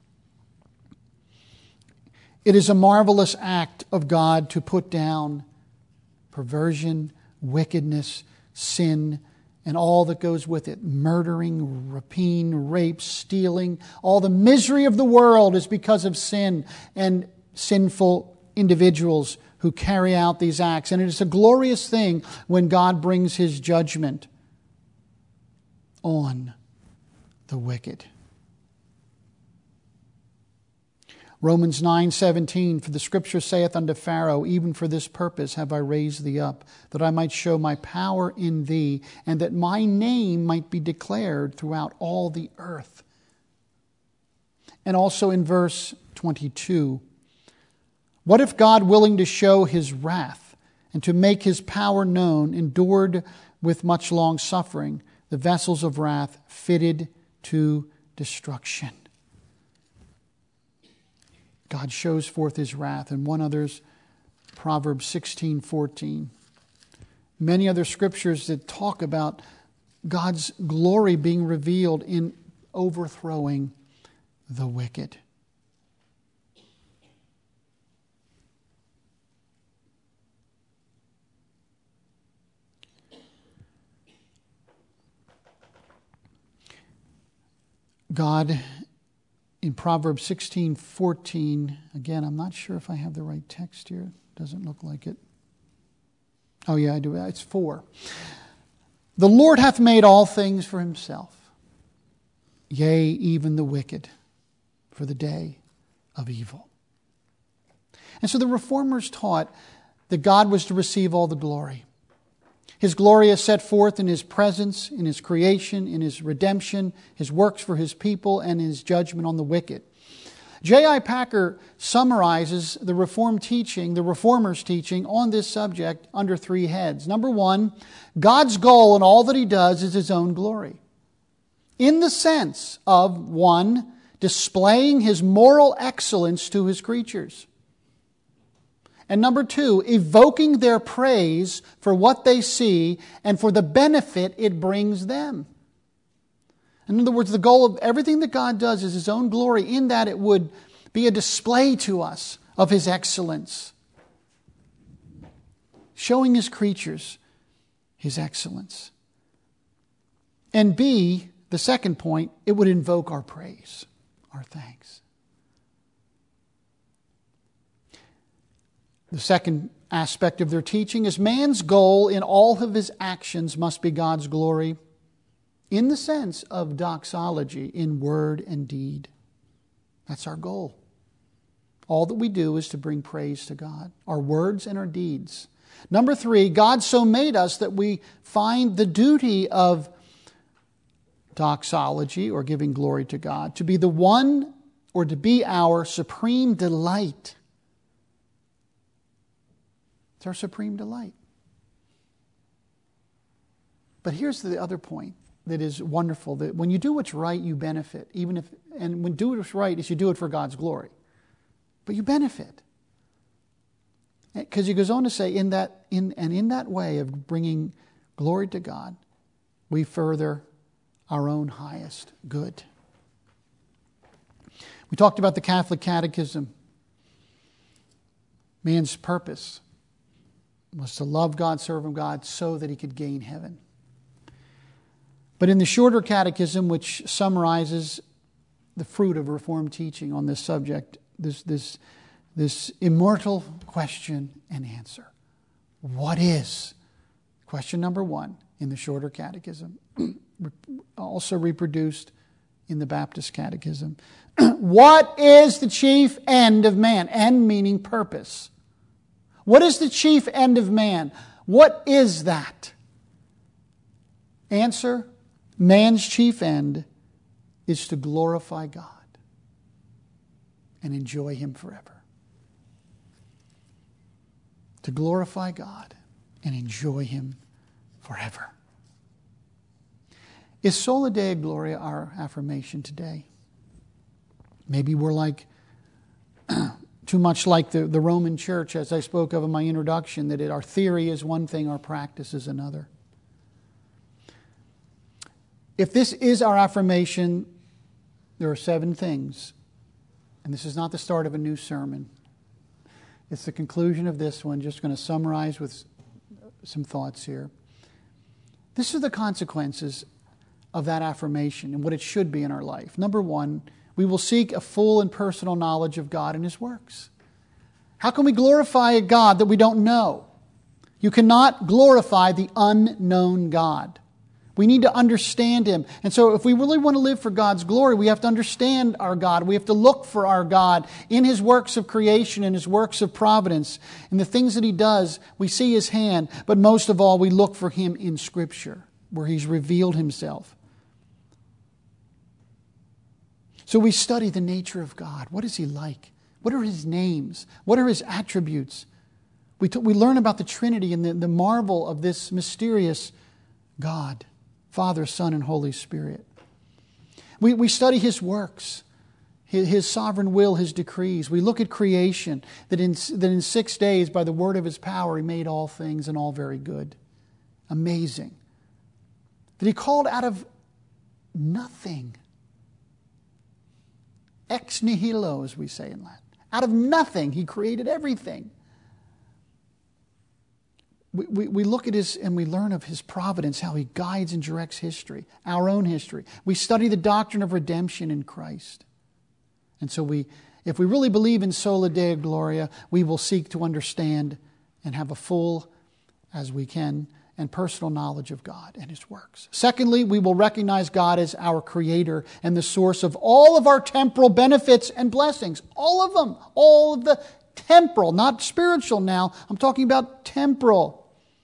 It is a marvelous act of God to put down perversion, wickedness, sin, and all that goes with it. Murdering, rapine, rape, stealing. All the misery of the world is because of sin and sinful individuals who carry out these acts. And it is a glorious thing when God brings His judgment on the wicked. Romans 9:17, For the Scripture saith unto Pharaoh, Even for this purpose have I raised thee up, that I might show my power in thee, and that my name might be declared throughout all the earth. And also in verse 22, What if God, willing to show His wrath and to make His power known, endured with much long suffering the vessels of wrath fitted to destruction? God shows forth His wrath. And one other's Proverbs 16:14. many other scriptures that talk about God's glory being revealed in overthrowing the wicked. God, in Proverbs 16:14, again, I'm not sure if I have the right text here. Doesn't look like it. Oh yeah, I do. It's 4. The Lord hath made all things for himself, yea, even the wicked, for the day of evil. And so the Reformers taught that God was to receive all the glory. His glory is set forth in His presence, in His creation, in His redemption, His works for His people, and His judgment on the wicked. J.I. Packer summarizes the Reformed teaching, the Reformers' teaching on this subject under 3 heads. Number 1, God's goal in all that He does is His own glory. In the sense of, 1, displaying His moral excellence to His creatures. And number 2, evoking their praise for what they see and for the benefit it brings them. In other words, the goal of everything that God does is His own glory, in that it would be a display to us of His excellence. Showing His creatures His excellence. And B, the second point, it would invoke our praise, our thanks. The second aspect of their teaching is man's goal in all of his actions must be God's glory, in the sense of doxology in word and deed. That's our goal. All that we do is to bring praise to God, our words and our deeds. Number 3, God so made us that we find the duty of doxology, or giving glory to God, to be the one, or to be our supreme delight. It's our supreme delight. But here's the other point that is wonderful, that when you do what's right, you benefit. And when do what's right is you do it for God's glory. But you benefit. Because he goes on to say, in that way of bringing glory to God, we further our own highest good. We talked about the Catholic Catechism. Man's purpose was to love God, serve Him God, so that he could gain heaven. But in the shorter catechism, which summarizes the fruit of Reformed teaching on this subject, this immortal question and answer. What is? Question number 1 in the shorter catechism, also reproduced in the Baptist Catechism. What is the chief end of man? End meaning purpose. What is the chief end of man? What is that? Answer, man's chief end is to glorify God and enjoy Him forever. To glorify God and enjoy Him forever. Is Sola Deo Gloria our affirmation today? Maybe we're like too much like the Roman Church, as I spoke of in my introduction, that our theory is one thing, our practice is another. If this is our affirmation, there are 7 things. And this is not the start of a new sermon. It's the conclusion of this one. Just going to summarize with some thoughts here. This are the consequences of that affirmation and what it should be in our life. Number 1, we will seek a full and personal knowledge of God and His works. How can we glorify a God that we don't know? You cannot glorify the unknown God. We need to understand Him. And so if we really want to live for God's glory, we have to understand our God. We have to look for our God in His works of creation and His works of providence. In the things that He does, we see His hand. But most of all, we look for Him in Scripture, where He's revealed Himself. So we study the nature of God. What is He like? What are His names? What are His attributes? We learn about the Trinity and the marvel of this mysterious God, Father, Son, and Holy Spirit. We study His works, His sovereign will, His decrees. We look at creation, that in 6 days, by the word of His power, He made all things and all very good. Amazing. That he called out of nothing. Ex nihilo, as we say in Latin. Out of nothing, he created everything. We look at his and we learn of his providence, how he guides and directs history, our own history. We study the doctrine of redemption in Christ. And so if we really believe in Sola Deo Gloria, we will seek to understand and have a full, as we can, and personal knowledge of God and His works. Secondly, we will recognize God as our Creator and the source of all of our temporal benefits and blessings. All of them. All of the temporal, not spiritual now. I'm talking about temporal.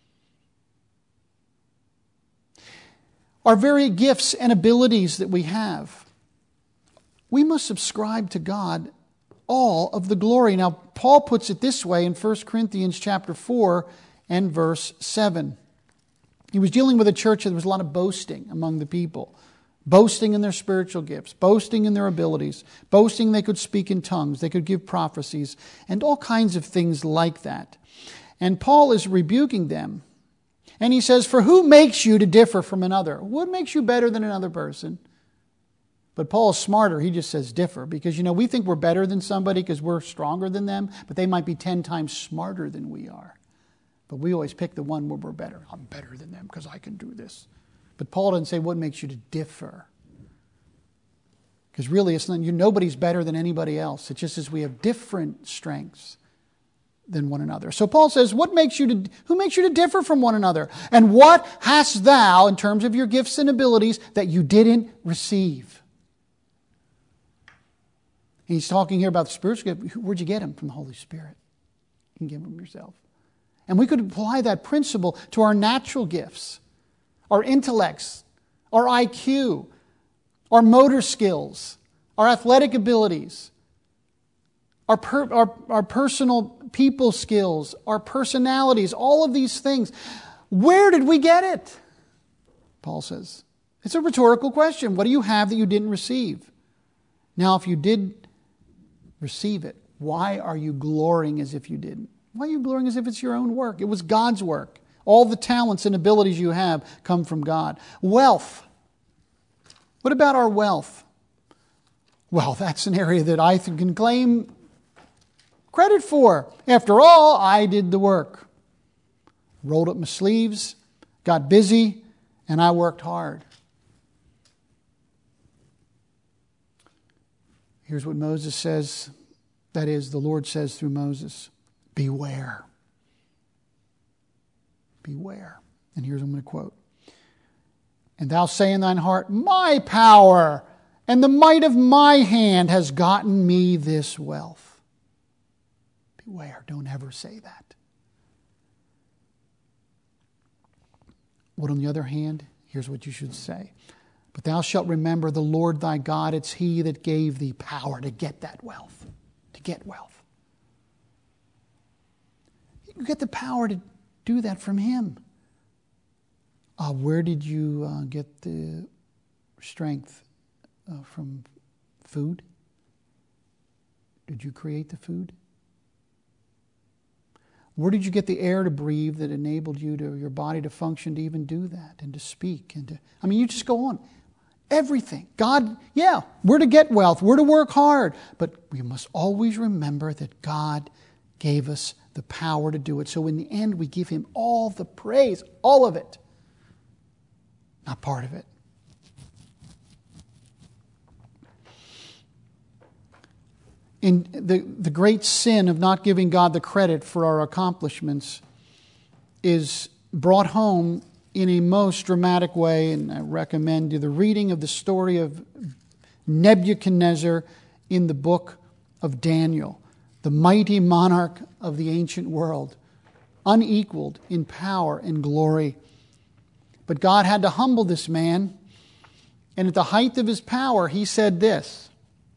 Our very gifts and abilities that we have. We must subscribe to God all of the glory. Now, Paul puts it this way in 1 Corinthians chapter 4 and verse 7. He was dealing with a church that there was a lot of boasting among the people. Boasting in their spiritual gifts, boasting in their abilities, boasting they could speak in tongues, they could give prophecies, and all kinds of things like that. And Paul is rebuking them. And he says, for who makes you to differ from another? What makes you better than another person? But Paul is smarter. He just says differ. Because, we think we're better than somebody because we're stronger than them. But they might be 10 times smarter than we are. But we always pick the one where we're better. I'm better than them because I can do this. But Paul doesn't say what makes you to differ. Because really, it's not, nobody's better than anybody else. It's just as we have different strengths than one another. So Paul says, who makes you to differ from one another? And what hast thou, in terms of your gifts and abilities, that you didn't receive? He's talking here about the spiritual gift. Where'd you get them? From the Holy Spirit. You can give them yourself. And we could apply that principle to our natural gifts, our intellects, our IQ, our motor skills, our athletic abilities, our personal people skills, our personalities, all of these things. Where did we get it? Paul says. It's a rhetorical question. What do you have that you didn't receive? Now, if you did receive it, why are you glorying as if you didn't? Why are you glorying as if it's your own work? It was God's work. All the talents and abilities you have come from God. Wealth. What about our wealth? Well, that's an area that I can claim credit for. After all, I did the work. Rolled up my sleeves, got busy, and I worked hard. Here's what Moses says. That is, the Lord says through Moses. Beware. Beware. And here's what I'm going to quote. And thou say in thine heart, my power and the might of my hand has gotten me this wealth. Beware. Don't ever say that. What on the other hand? Here's what you should say. But thou shalt remember the Lord thy God. It's He that gave thee power to get that wealth. To get wealth. You get the power to do that from Him. Where did you get the strength from? Food? Did you create the food? Where did you get the air to breathe that enabled your body to function to even do that and to speak? You just go on. Everything. God, we're to get wealth. We're to work hard. But we must always remember that God gave us the power to do it. So in the end, we give Him all the praise, all of it. Not part of it. In the great sin of not giving God the credit for our accomplishments is brought home in a most dramatic way, and I recommend you the reading of the story of Nebuchadnezzar in the book of Daniel, the mighty monarch of the ancient world, unequaled in power and glory. But God had to humble this man, and at the height of his power, He said this,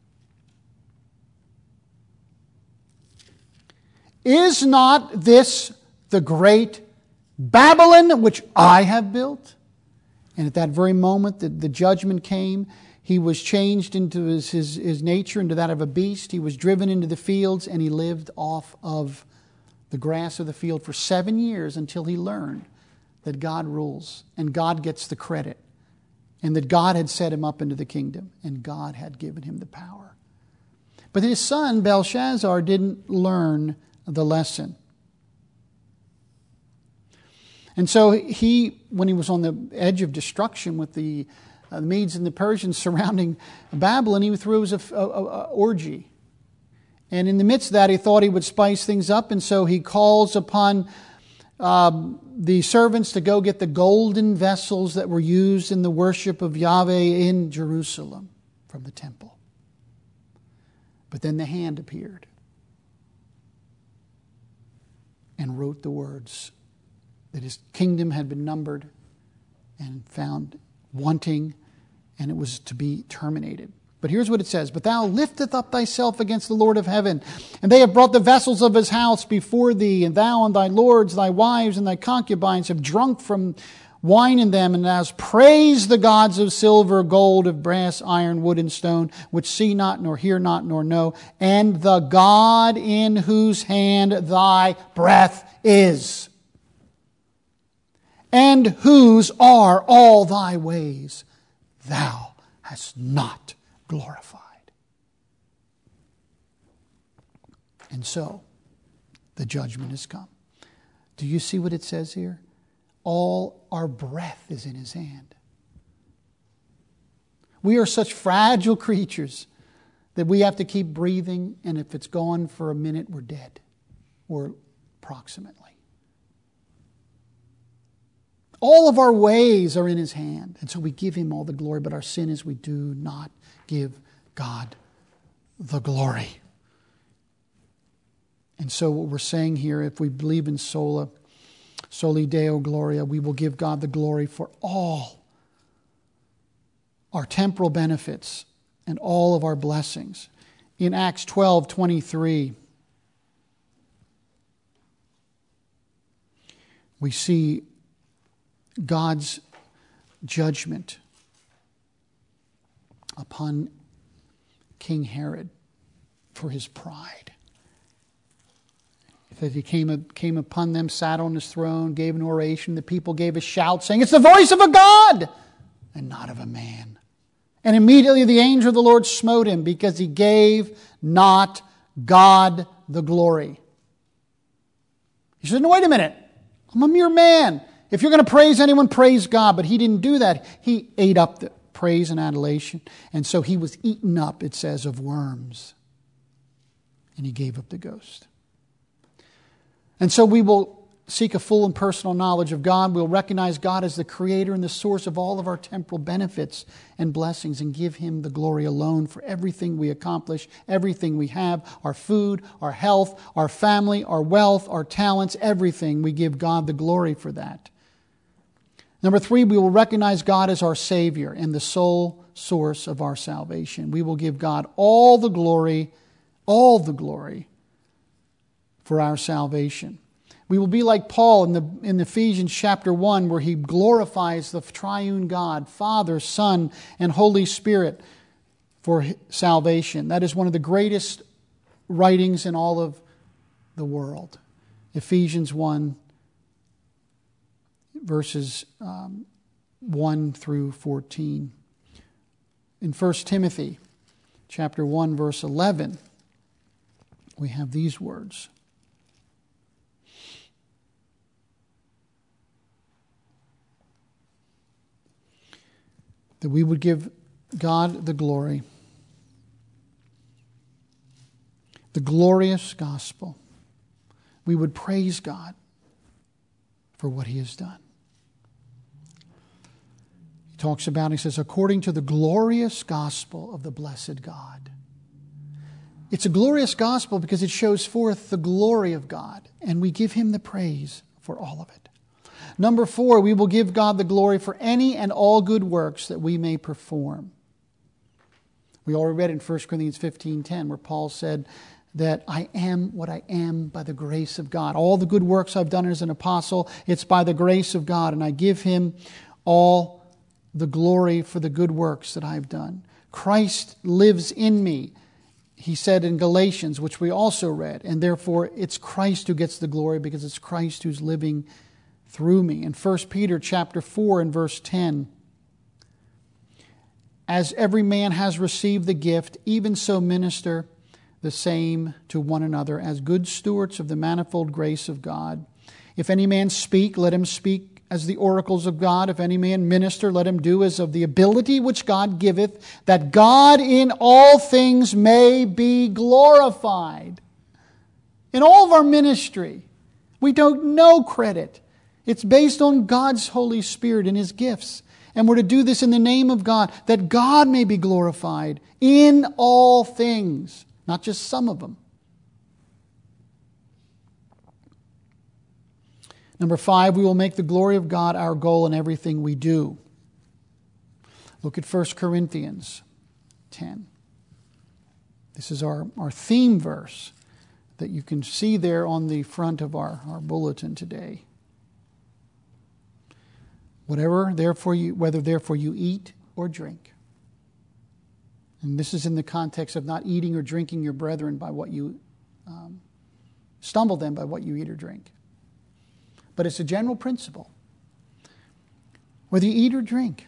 is not this the great Babylon which I have built? And at that very moment the judgment came. He was changed into his nature, into that of a beast. He was driven into the fields, and he lived off of the grass of the field for 7 years until he learned that God rules and God gets the credit, and that God had set him up into the kingdom and God had given him the power. But his son, Belshazzar, didn't learn the lesson. And so he, when he was on the edge of destruction with the Medes and the Persians surrounding Babylon, he threw his orgy. And in the midst of that, he thought he would spice things up, and so he calls upon the servants to go get the golden vessels that were used in the worship of Yahweh in Jerusalem from the temple. But then the hand appeared and wrote the words that his kingdom had been numbered and found wanting, and it was to be terminated. But here's what it says. But thou lifteth up thyself against the Lord of heaven, and they have brought the vessels of his house before thee, and thou and thy lords, thy wives, and thy concubines have drunk from wine in them, and thou hast praised the gods of silver, gold, of brass, iron, wood, and stone, which see not, nor hear not, nor know, and the God in whose hand thy breath is, and whose are all thy ways, thou hast not glorified. And so, the judgment has come. Do you see what it says here? All our breath is in his hand. We are such fragile creatures that we have to keep breathing, and if it's gone for a minute, we're dead, or approximately. All of our ways are in his hand, and so we give him all the glory, but our sin is we do not give God the glory. And so what we're saying here, if we believe in Soli Deo Gloria, we will give God the glory for all our temporal benefits and all of our blessings. In Acts 12:23, we see God's judgment upon King Herod for his pride. That he came upon them, sat on his throne, gave an oration. The people gave a shout, saying, "It's the voice of a God and not of a man." And immediately the angel of the Lord smote him, because he gave not God the glory. He said, "No, wait a minute. I'm a mere man. If you're going to praise anyone, praise God." But he didn't do that. He ate up the praise and adulation. And so he was eaten up, it says, of worms. And he gave up the ghost. And so we will seek a full and personal knowledge of God. We'll recognize God as the creator and the source of all of our temporal benefits and blessings, and give him the glory alone for everything we accomplish, everything we have, our food, our health, our family, our wealth, our talents, everything. We give God the glory for that. Number 3, we will recognize God as our Savior and the sole source of our salvation. We will give God all the glory for our salvation. We will be like Paul in Ephesians chapter 1, where he glorifies the triune God, Father, Son, and Holy Spirit for salvation. That is one of the greatest writings in all of the world. Ephesians 1, verses 1 through 14. In 1 Timothy chapter 1, verse 11, we have these words. That we would give God the glory, the glorious gospel. We would praise God for what he has done. He talks about, he says, according to the glorious gospel of the blessed God. It's a glorious gospel because it shows forth the glory of God, and we give him the praise for all of it. Number 4, we will give God the glory for any and all good works that we may perform. We already read in 1 Corinthians 15:10, where Paul said that I am what I am by the grace of God. All the good works I've done as an apostle, it's by the grace of God, and I give him all the glory for the good works that I've done. Christ lives in me, he said in Galatians, which we also read, and therefore it's Christ who gets the glory, because it's Christ who's living through me. In 1 Peter chapter 4 and verse 10, as every man has received the gift, even so minister the same to one another as good stewards of the manifold grace of God. If any man speak, let him speak as the oracles of God. If any man minister, let him do as of the ability which God giveth, that God in all things may be glorified. In all of our ministry, we don't know credit. It's based on God's Holy Spirit and His gifts. And we're to do this in the name of God, that God may be glorified in all things, not just some of them. Number 5, we will make the glory of God our goal in everything we do. Look at 1 Corinthians 10. This is our theme verse that you can see there on the front of our bulletin today. Whether therefore you eat or drink. And this is in the context of not eating or drinking your brethren by what you stumble them by what you eat or drink. But it's a general principle. Whether you eat or drink,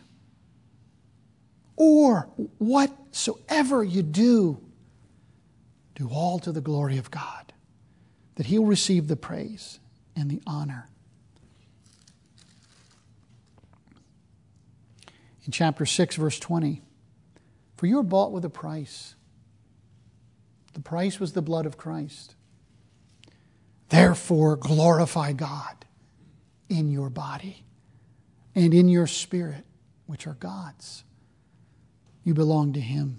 or whatsoever you do all to the glory of God, that He'll receive the praise and the honor. In chapter 6, verse 20, for you are bought with a price. The price was the blood of Christ. Therefore, glorify God in your body and in your spirit, which are God's. You belong to Him.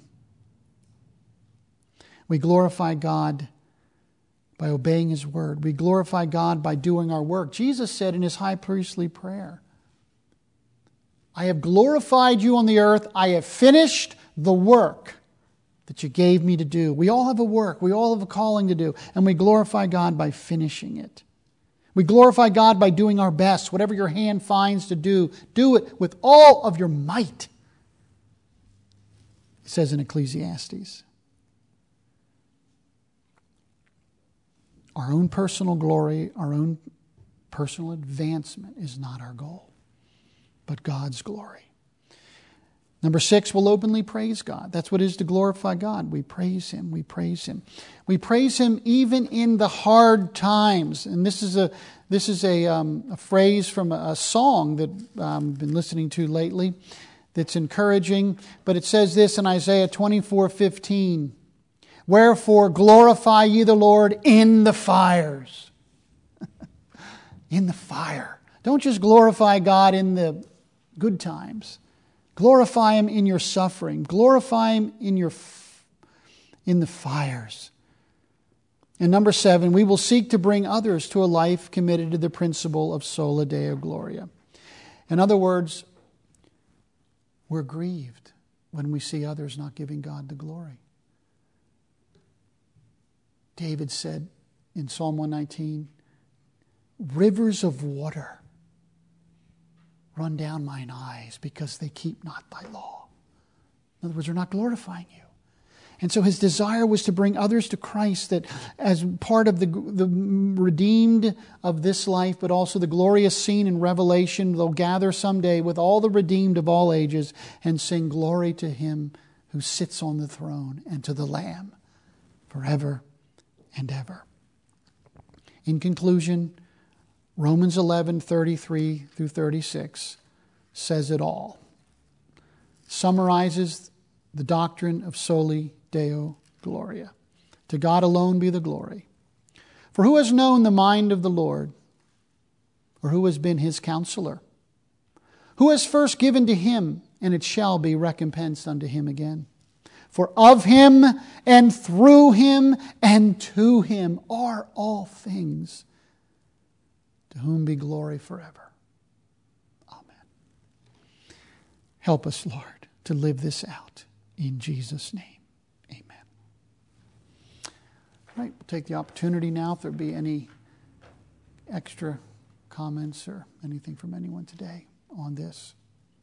We glorify God by obeying His word. We glorify God by doing our work. Jesus said in His high priestly prayer, I have glorified you on the earth. I have finished the work that you gave me to do. We all have a work. We all have a calling to do. And we glorify God by finishing it. We glorify God by doing our best. Whatever your hand finds to do it with all of your might. It says in Ecclesiastes. Our own personal glory, our own personal advancement is not our goal, but God's glory. Number 6, we'll openly praise God. That's what it is to glorify God. We praise Him. We praise Him. We praise Him even in the hard times. And this is a phrase from a song that I've been listening to lately that's encouraging. But it says this in Isaiah 24:15. Wherefore glorify ye the Lord in the fires. In the fire. Don't just glorify God in the good times. Glorify Him in your suffering. Glorify Him in the fires. And number 7, we will seek to bring others to a life committed to the principle of sola Deo Gloria. In other words, we're grieved when we see others not giving God the glory. David said in Psalm 119, rivers of water run down mine eyes because they keep not thy law. In other words, they're not glorifying you. And so his desire was to bring others to Christ, that as part of the redeemed of this life, but also the glorious scene in Revelation, they'll gather someday with all the redeemed of all ages and sing glory to Him who sits on the throne and to the Lamb forever and ever. In conclusion, Romans 11:33 through 36 says it all. Summarizes the doctrine of soli Deo Gloria. To God alone be the glory. For who has known the mind of the Lord? Or who has been His counselor? Who has first given to Him, and it shall be recompensed unto Him again? For of Him, and through Him, and to Him are all things, to whom be glory forever. Amen. Help us, Lord, to live this out in Jesus' name. Amen. All right, we'll take the opportunity now if there be any extra comments or anything from anyone today on this.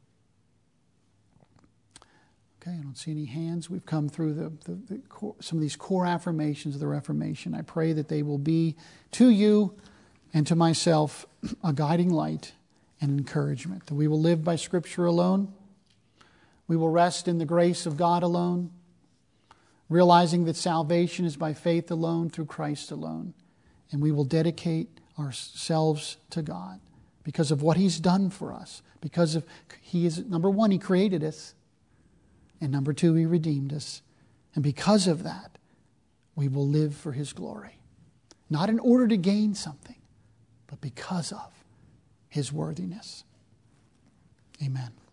Okay, I don't see any hands. We've come through some of these core affirmations of the Reformation. I pray that they will be to you and to myself a guiding light and encouragement. That we will live by Scripture alone. We will rest in the grace of God alone, realizing that salvation is by faith alone, through Christ alone. And we will dedicate ourselves to God because of what He's done for us. Because of number one, He created us. And number two, He redeemed us. And because of that, we will live for His glory. Not in order to gain something, but because of His worthiness. Amen.